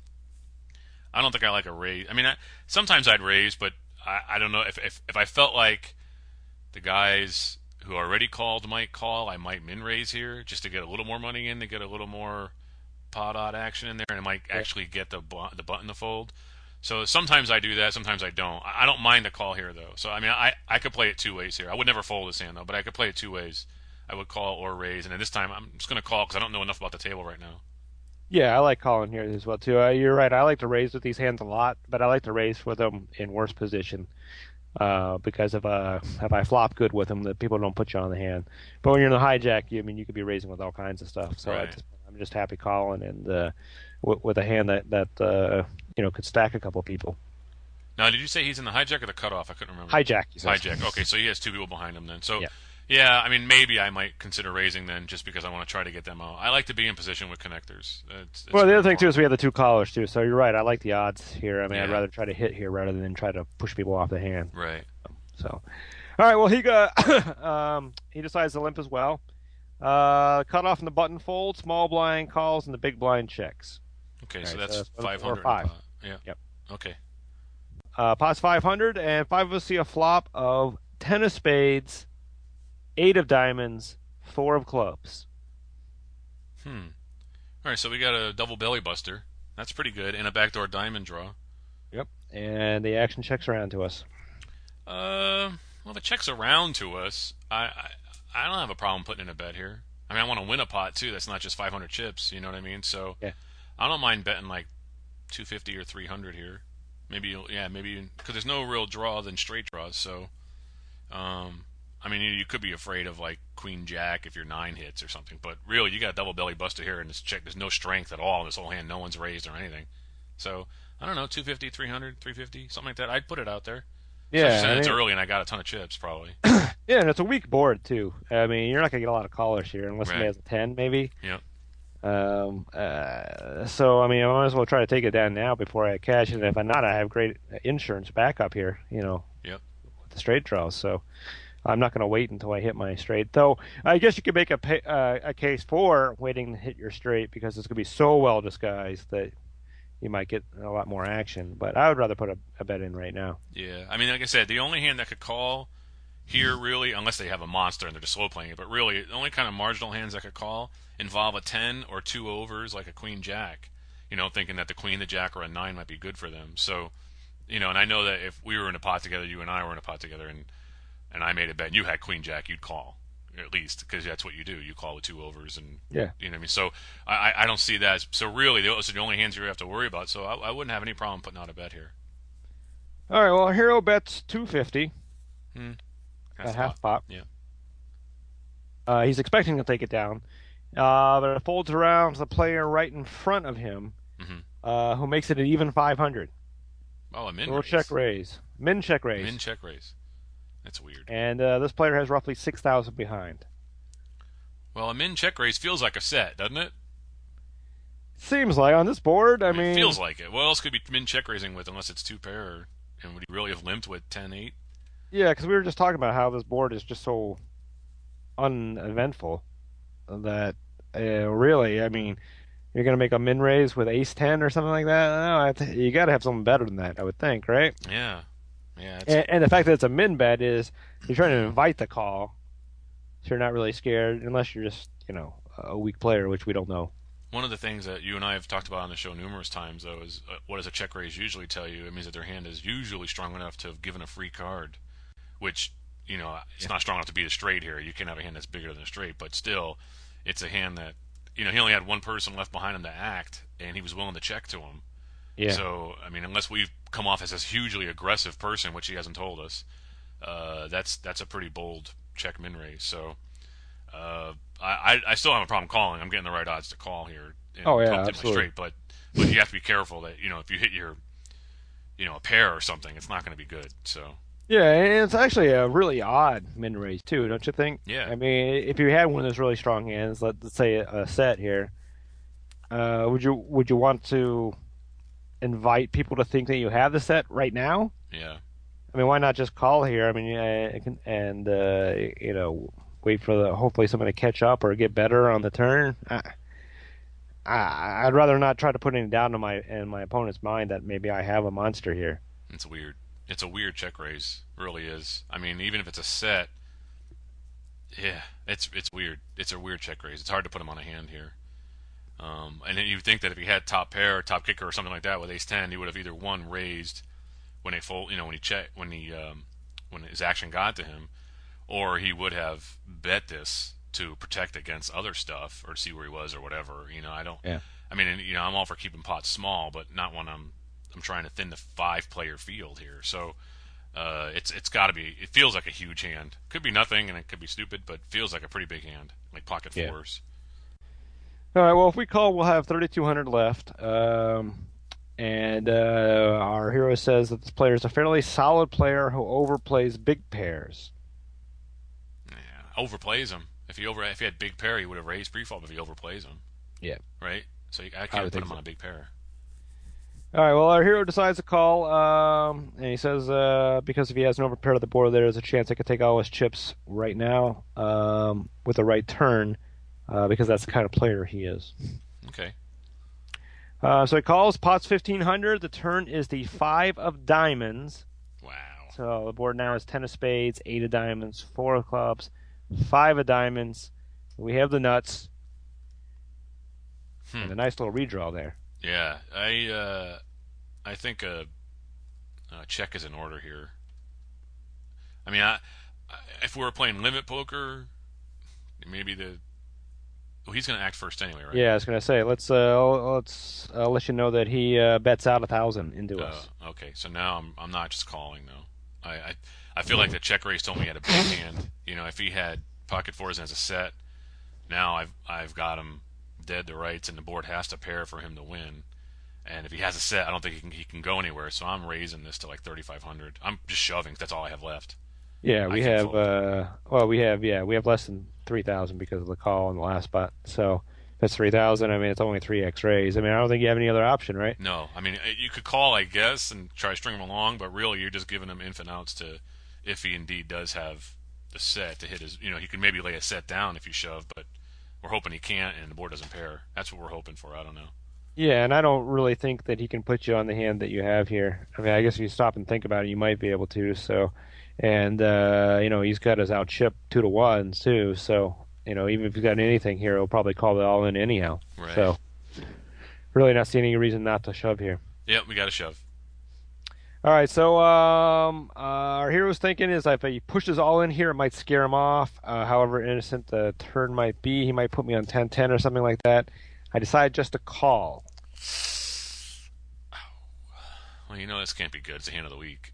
I don't think I like a raise. I mean, I, sometimes I'd raise, but I, I don't know if, if if I felt like the guys who already called might call, I might min raise here just to get a little more money in, to get a little more pot odd action in there, and I might actually get the bu- the button to fold. So sometimes I do that, sometimes I don't. I I don't mind the call here, though. So, I mean, I, I could play it two ways here. I would never fold this hand, though, but I could play it two ways. I would call or raise, and then this time I'm just going to call because I don't know enough about the table right now. Yeah, I like calling here as well, too. Uh, you're right. I like to raise with these hands a lot, but I like to raise with them in worse position uh, because if, uh, if I flop good with them, the people don't put you on the hand. But when you're in the hijack, you I mean you could be raising with all kinds of stuff. So Right. I just, I'm just happy calling and uh, with, with a hand that, that uh, you know could stack a couple of people. Now, did you say he's in the hijack or the cutoff? I couldn't remember. Hijack, he says. Hijack. Okay, so he has two people behind him then. So, Yeah. yeah, I mean, maybe I might consider raising then just because I want to try to get them out. I like to be in position with connectors. It's, it's Well, the very other thing too important. is we have the two callers too. So you're right. I like the odds here. I mean, I'd Yeah. rather try to hit here rather than try to push people off the hand. Right. So, all right. Well, he got um, he decides to limp as well. Uh, cut off in the button fold, small blind calls, and the big blind checks. Okay, Okay, so so that's that's one, five four, hundred. five. Yeah. Yep. Okay. Uh, pot's five hundred, and five of us see a flop of ten of spades, eight of diamonds, four of clubs. Hmm. All right, so we got a double belly buster. That's pretty good, and a backdoor diamond draw. Yep. And the action checks around to us. Uh, well, if it checks around to us, I, I I don't have a problem putting in a bet here. I mean, I want to win a pot too. That's not just five hundred chips. You know what I mean? So Yeah. I don't mind betting like two fifty or three hundred here. Maybe you'll- yeah, maybe because there's no real draw than straight draws. So, um, I mean, you, you could be afraid of like queen jack if your nine hits or something. But really, you got a double belly buster here in this check. There's no strength at all in this whole hand. No one's raised or anything. So I don't know, two fifty, three hundred, three fifty, something like that. I'd put it out there. Yeah. Especially I since it's mean- early and I got a ton of chips, probably. Yeah, and it's a weak board too. I mean, you're not gonna get a lot of callers here unless somebody Right. has a ten, maybe. Yep. Um. Uh, so I mean, I might as well try to take it down now before I cash it. And if I'm not, I have great insurance backup here. You know. Yep. With the straight draws, so I'm not gonna wait until I hit my straight. Though I guess you could make a pay, uh, a case for waiting to hit your straight because it's gonna be so well disguised that you might get a lot more action. But I would rather put a, a bet in right now. Yeah. I mean, like I said, the only hand that could call here, really, unless they have a monster and they're just slow playing it, but really, the only kind of marginal hands that could call involve a ten or two overs, like a queen jack. You know, thinking that the queen, the jack, or a nine might be good for them. So, you know, and I know that if we were in a pot together, you and I were in a pot together, and and I made a bet, and you had queen jack, you'd call at least because that's what you do. You call with two overs, and Yeah. you know what I mean. So I, I don't see that. As, so really, those are the only hands you have to worry about. So I, I wouldn't have any problem putting out a bet here. All right. Well, Hero bets two fifty. Hmm. A That's a half lot. pop. Yeah. Uh, he's expecting to take it down, uh, but it folds around to the player right in front of him, Mhm. uh, who makes it an even five hundred. Oh, a min Little raise. check raise. Min check raise. Min check raise. That's weird. And uh, this player has roughly six thousand behind. Well, a min check raise feels like a set, doesn't it? Seems like on this board, I I mean, mean... it feels like it. What else could be min check raising with unless it's two pair? Or, and would he really have limped with ten eight? Yeah, because we were just talking about how this board is just so uneventful that uh, really, I mean, you're going to make a min raise with ace ten or something like that? No, I th- you got to have something better than that, I would think, right? Yeah. Yeah. It's, And, and the fact that it's a min bet is you're trying to invite the call, so you're not really scared, unless you're just, you know, a weak player, which we don't know. One of the things that you and I have talked about on the show numerous times, though, is uh, what does a check raise usually tell you? It means that their hand is usually strong enough to have given a free card, which, you know, it's Yeah. not strong enough to beat a straight here. You can have a hand that's bigger than a straight, but still, it's a hand that, you know, he only had one person left behind him to act, and he was willing to check to him. Yeah. So, I mean, unless we've come off as this hugely aggressive person, which he hasn't told us, uh, that's that's a pretty bold check min raise. So, uh, I, I still have a problem calling. I'm getting the right odds to call here. And Oh, yeah, pumped in my absolutely. straight, but but you have to be careful that, you know, if you hit your, you know, a pair or something, it's not going to be good. So, Yeah, and it's actually a really odd min raise too, don't you think? Yeah. I mean, if you had one of those really strong hands, let, let's say a, a set here, uh, would you would you want to invite people to think that you have the set right now? yeah. I mean, why not just call here? I mean, uh, and uh, you know, wait for the hopefully somebody to catch up or get better on the turn. I, I, I'd rather not try to put any doubt in my in my opponent's mind that maybe I have a monster here. It's weird. It's a weird check raise. It really is. I mean, even if it's a set, yeah, it's it's weird. It's a weird check raise. It's hard to put him on a hand here. Um, and then you think that if he had top pair, top kicker, or something like that with ace ten, he would have either one raised when he fold, you know, when he check, when he um, when his action got to him, or he would have bet this to protect against other stuff or see where he was or whatever. You know, I don't. Yeah. I mean, and, you know, I'm all for keeping pots small, but not when I'm I'm trying to thin the five player field here. So uh, it's it's got to be. It feels like a huge hand. Could be nothing, and it could be stupid, but feels like a pretty big hand, like pocket Yeah. fours. All right. Well, if we call, we'll have thirty-two hundred left. Um, and uh, our hero says that this player is a fairly solid player who overplays big pairs. Yeah, overplays him. If he over if he had big pair, he would have raised pre-flop. If he overplays him, Yeah. right? So you, I I can't would put think him so. on a big pair. All right. Well, our hero decides to call, um, and he says uh, because if he has an overpair to the board, there's a chance I could take all his chips right now um, with the right turn, uh, because that's the kind of player he is. Okay. Uh, so he calls. Pot's fifteen hundred. The turn is the five of diamonds. Wow. So the board now is ten of spades, eight of diamonds, four of clubs, five of diamonds. We have the nuts. Hmm. And a nice little redraw there. Yeah, I uh, I think a, a check is in order here. I mean, I, I, if we were playing limit poker, maybe the well, he's going to act first anyway, right? Yeah, I was gonna say let's uh, let's uh, let you know that he uh, bets out a thousand into Uh, us. okay, so now I'm I'm not just calling though. I I, I feel like the check raise told me he had a big hand. You know, if he had pocket fours as a set, now I've I've got him dead to rights, and the board has to pair for him to win. And if he has a set, I don't think he can he can go anywhere. So I'm raising this to like thirty-five hundred. I'm just shoving. 'Cause that's all I have left. Yeah, I we can have fold. uh, well, we have yeah, we have less than three thousand because of the call in the last spot. So if it's three thousand, I mean it's only three x raise. I mean I don't think you have any other option, right? No, I mean you could call, I guess, and try to string him along, but really you're just giving him infinite outs to, if he indeed does have the set to hit his. You know, he can maybe lay a set down if you shove, but we're hoping he can't, and the board doesn't pair. That's what we're hoping for. I don't know. Yeah, and I don't really think that he can put you on the hand that you have here. I mean, I guess if you stop and think about it, you might be able to. So, and uh, you know, he's got his out chip two to ones too. So, you know, even if he's got anything here, he'll probably call it all in anyhow. Right. So, really not seeing any reason not to shove here. Yep, we got to shove. All right, so um, uh, our hero's thinking is if he pushes all in here, it might scare him off. Uh, however innocent the turn might be, he might put me on ten ten or something like that. I decided just to call. Well, you know this can't be good. It's the hand of the week.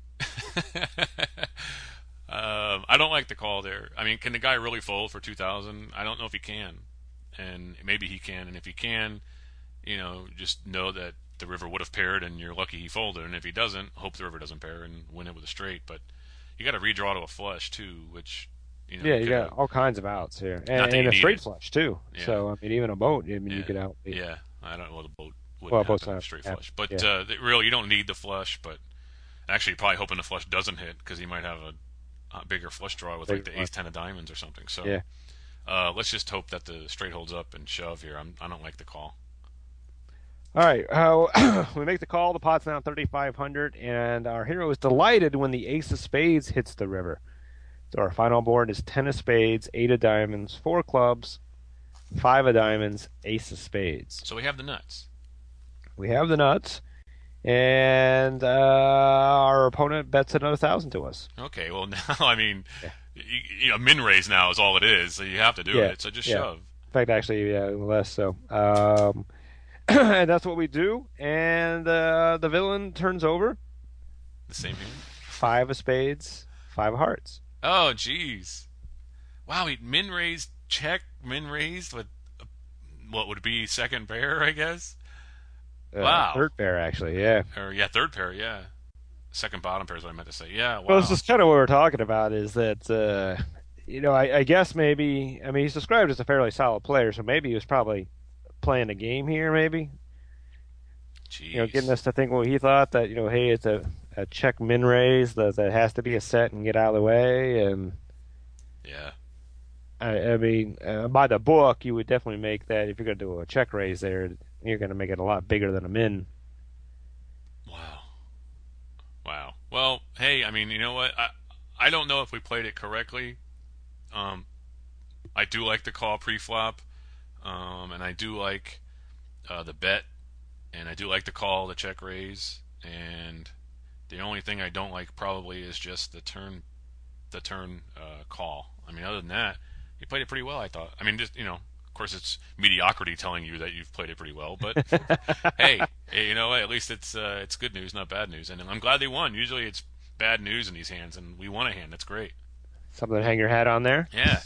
um, I don't like the call there. I mean, can the guy really fold for two thousand? I don't know if he can, and maybe he can. And if he can, you know, just know that the river would have paired, and you're lucky he folded. And if he doesn't, hope the river doesn't pair and win it with a straight. But you got to redraw to a flush too, which you know. Yeah, you could, got all kinds of outs here, and, and a straight it. flush too. Yeah. So I mean, even a boat, I mean, yeah. you could out. Yeah, I don't know the boat would well, have both a straight have, flush, but yeah. uh, really you don't need the flush. But actually, you're probably hoping the flush doesn't hit because he might have a, a bigger flush draw with bigger like the flush. ace ten of diamonds or something. So yeah. uh, let's just hope that the straight holds up and shove here. I'm, I don't like the call. All right, uh, we make the call. The pot's now thirty-five hundred, and our hero is delighted when the ace of spades hits the river. So our final board is ten of spades, eight of diamonds, four clubs, five of diamonds, ace of spades. So we have the nuts. We have the nuts, and uh, our opponent bets another thousand to us. Okay, well now I mean, yeah. you, you know, min raise now is all it is, so you have to do yeah. it. So just yeah. shove. In fact, actually, yeah, less so. Um, and that's what we do. And uh, the villain turns over. The same hand? Five of spades, five of hearts. Oh, jeez. Wow, he min raised, check, min raised with uh, what would be second pair, I guess? Uh, wow. Third pair, actually, yeah. Or, yeah, third pair, yeah. Second bottom pair is what I meant to say. Yeah, wow. Well, this is kind of what we're talking about is that, uh, you know, I, I guess maybe, I mean, he's described as a fairly solid player, so maybe he was probably playing a game here, maybe. Jeez. You know, getting us to think what he thought that, you know, hey, it's a, a check min raise that, that has to be a set and get out of the way. And yeah. I, I mean, uh, by the book, you would definitely make that if you're going to do a check raise there, you're going to make it a lot bigger than a min. Wow. Wow. Well, hey, I mean, you know what? I I don't know if we played it correctly. Um, I do like the call pre-flop, um, and I do like uh, the bet, and I do like the call, the check raise, and the only thing I don't like probably is just the turn, the turn uh, call. I mean, other than that, you played it pretty well, I thought. I mean, just you know, of course, it's mediocrity telling you that you've played it pretty well, but hey, hey, you know what? At least it's uh, it's good news, not bad news, and I'm glad they won. Usually, it's bad news in these hands, and we won a hand. That's great. Something to hang your hat on there. Yeah.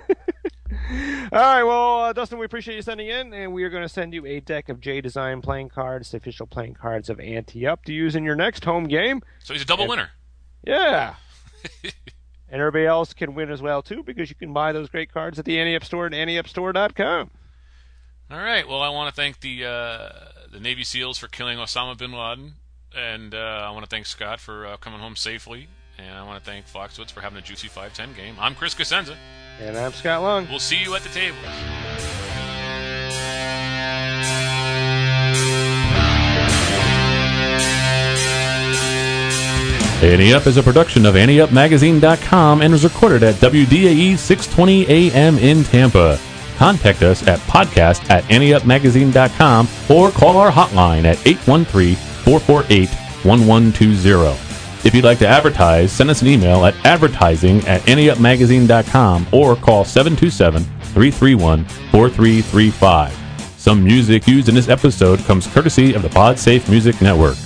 All right, well, uh, Dustin, we appreciate you sending in, and we are going to send you a deck of J Design playing cards, the official playing cards of Ante Up, to use in your next home game. So he's a double and, winner. Yeah. And everybody else can win as well, too, because you can buy those great cards at the Ante Up store at ante up store dot com. All right, well, I want to thank the uh, the Navy SEALs for killing Osama bin Laden, and uh, I want to thank Scott for uh, coming home safely, and I want to thank Foxwoods for having a juicy five ten game. I'm Chris Cosenza. And I'm Scott Long. We'll see you at the table. Ante Up is a production of ante up magazine dot com and was recorded at W D A E six twenty A M in Tampa. Contact us at podcast at ante up magazine dot com or call our hotline at eight one three, four four eight, one one two zero. If you'd like to advertise, send us an email at advertising at ante up magazine dot com or call seven two seven, three three one, four three three five. Some music used in this episode comes courtesy of the PodSafe Music Network.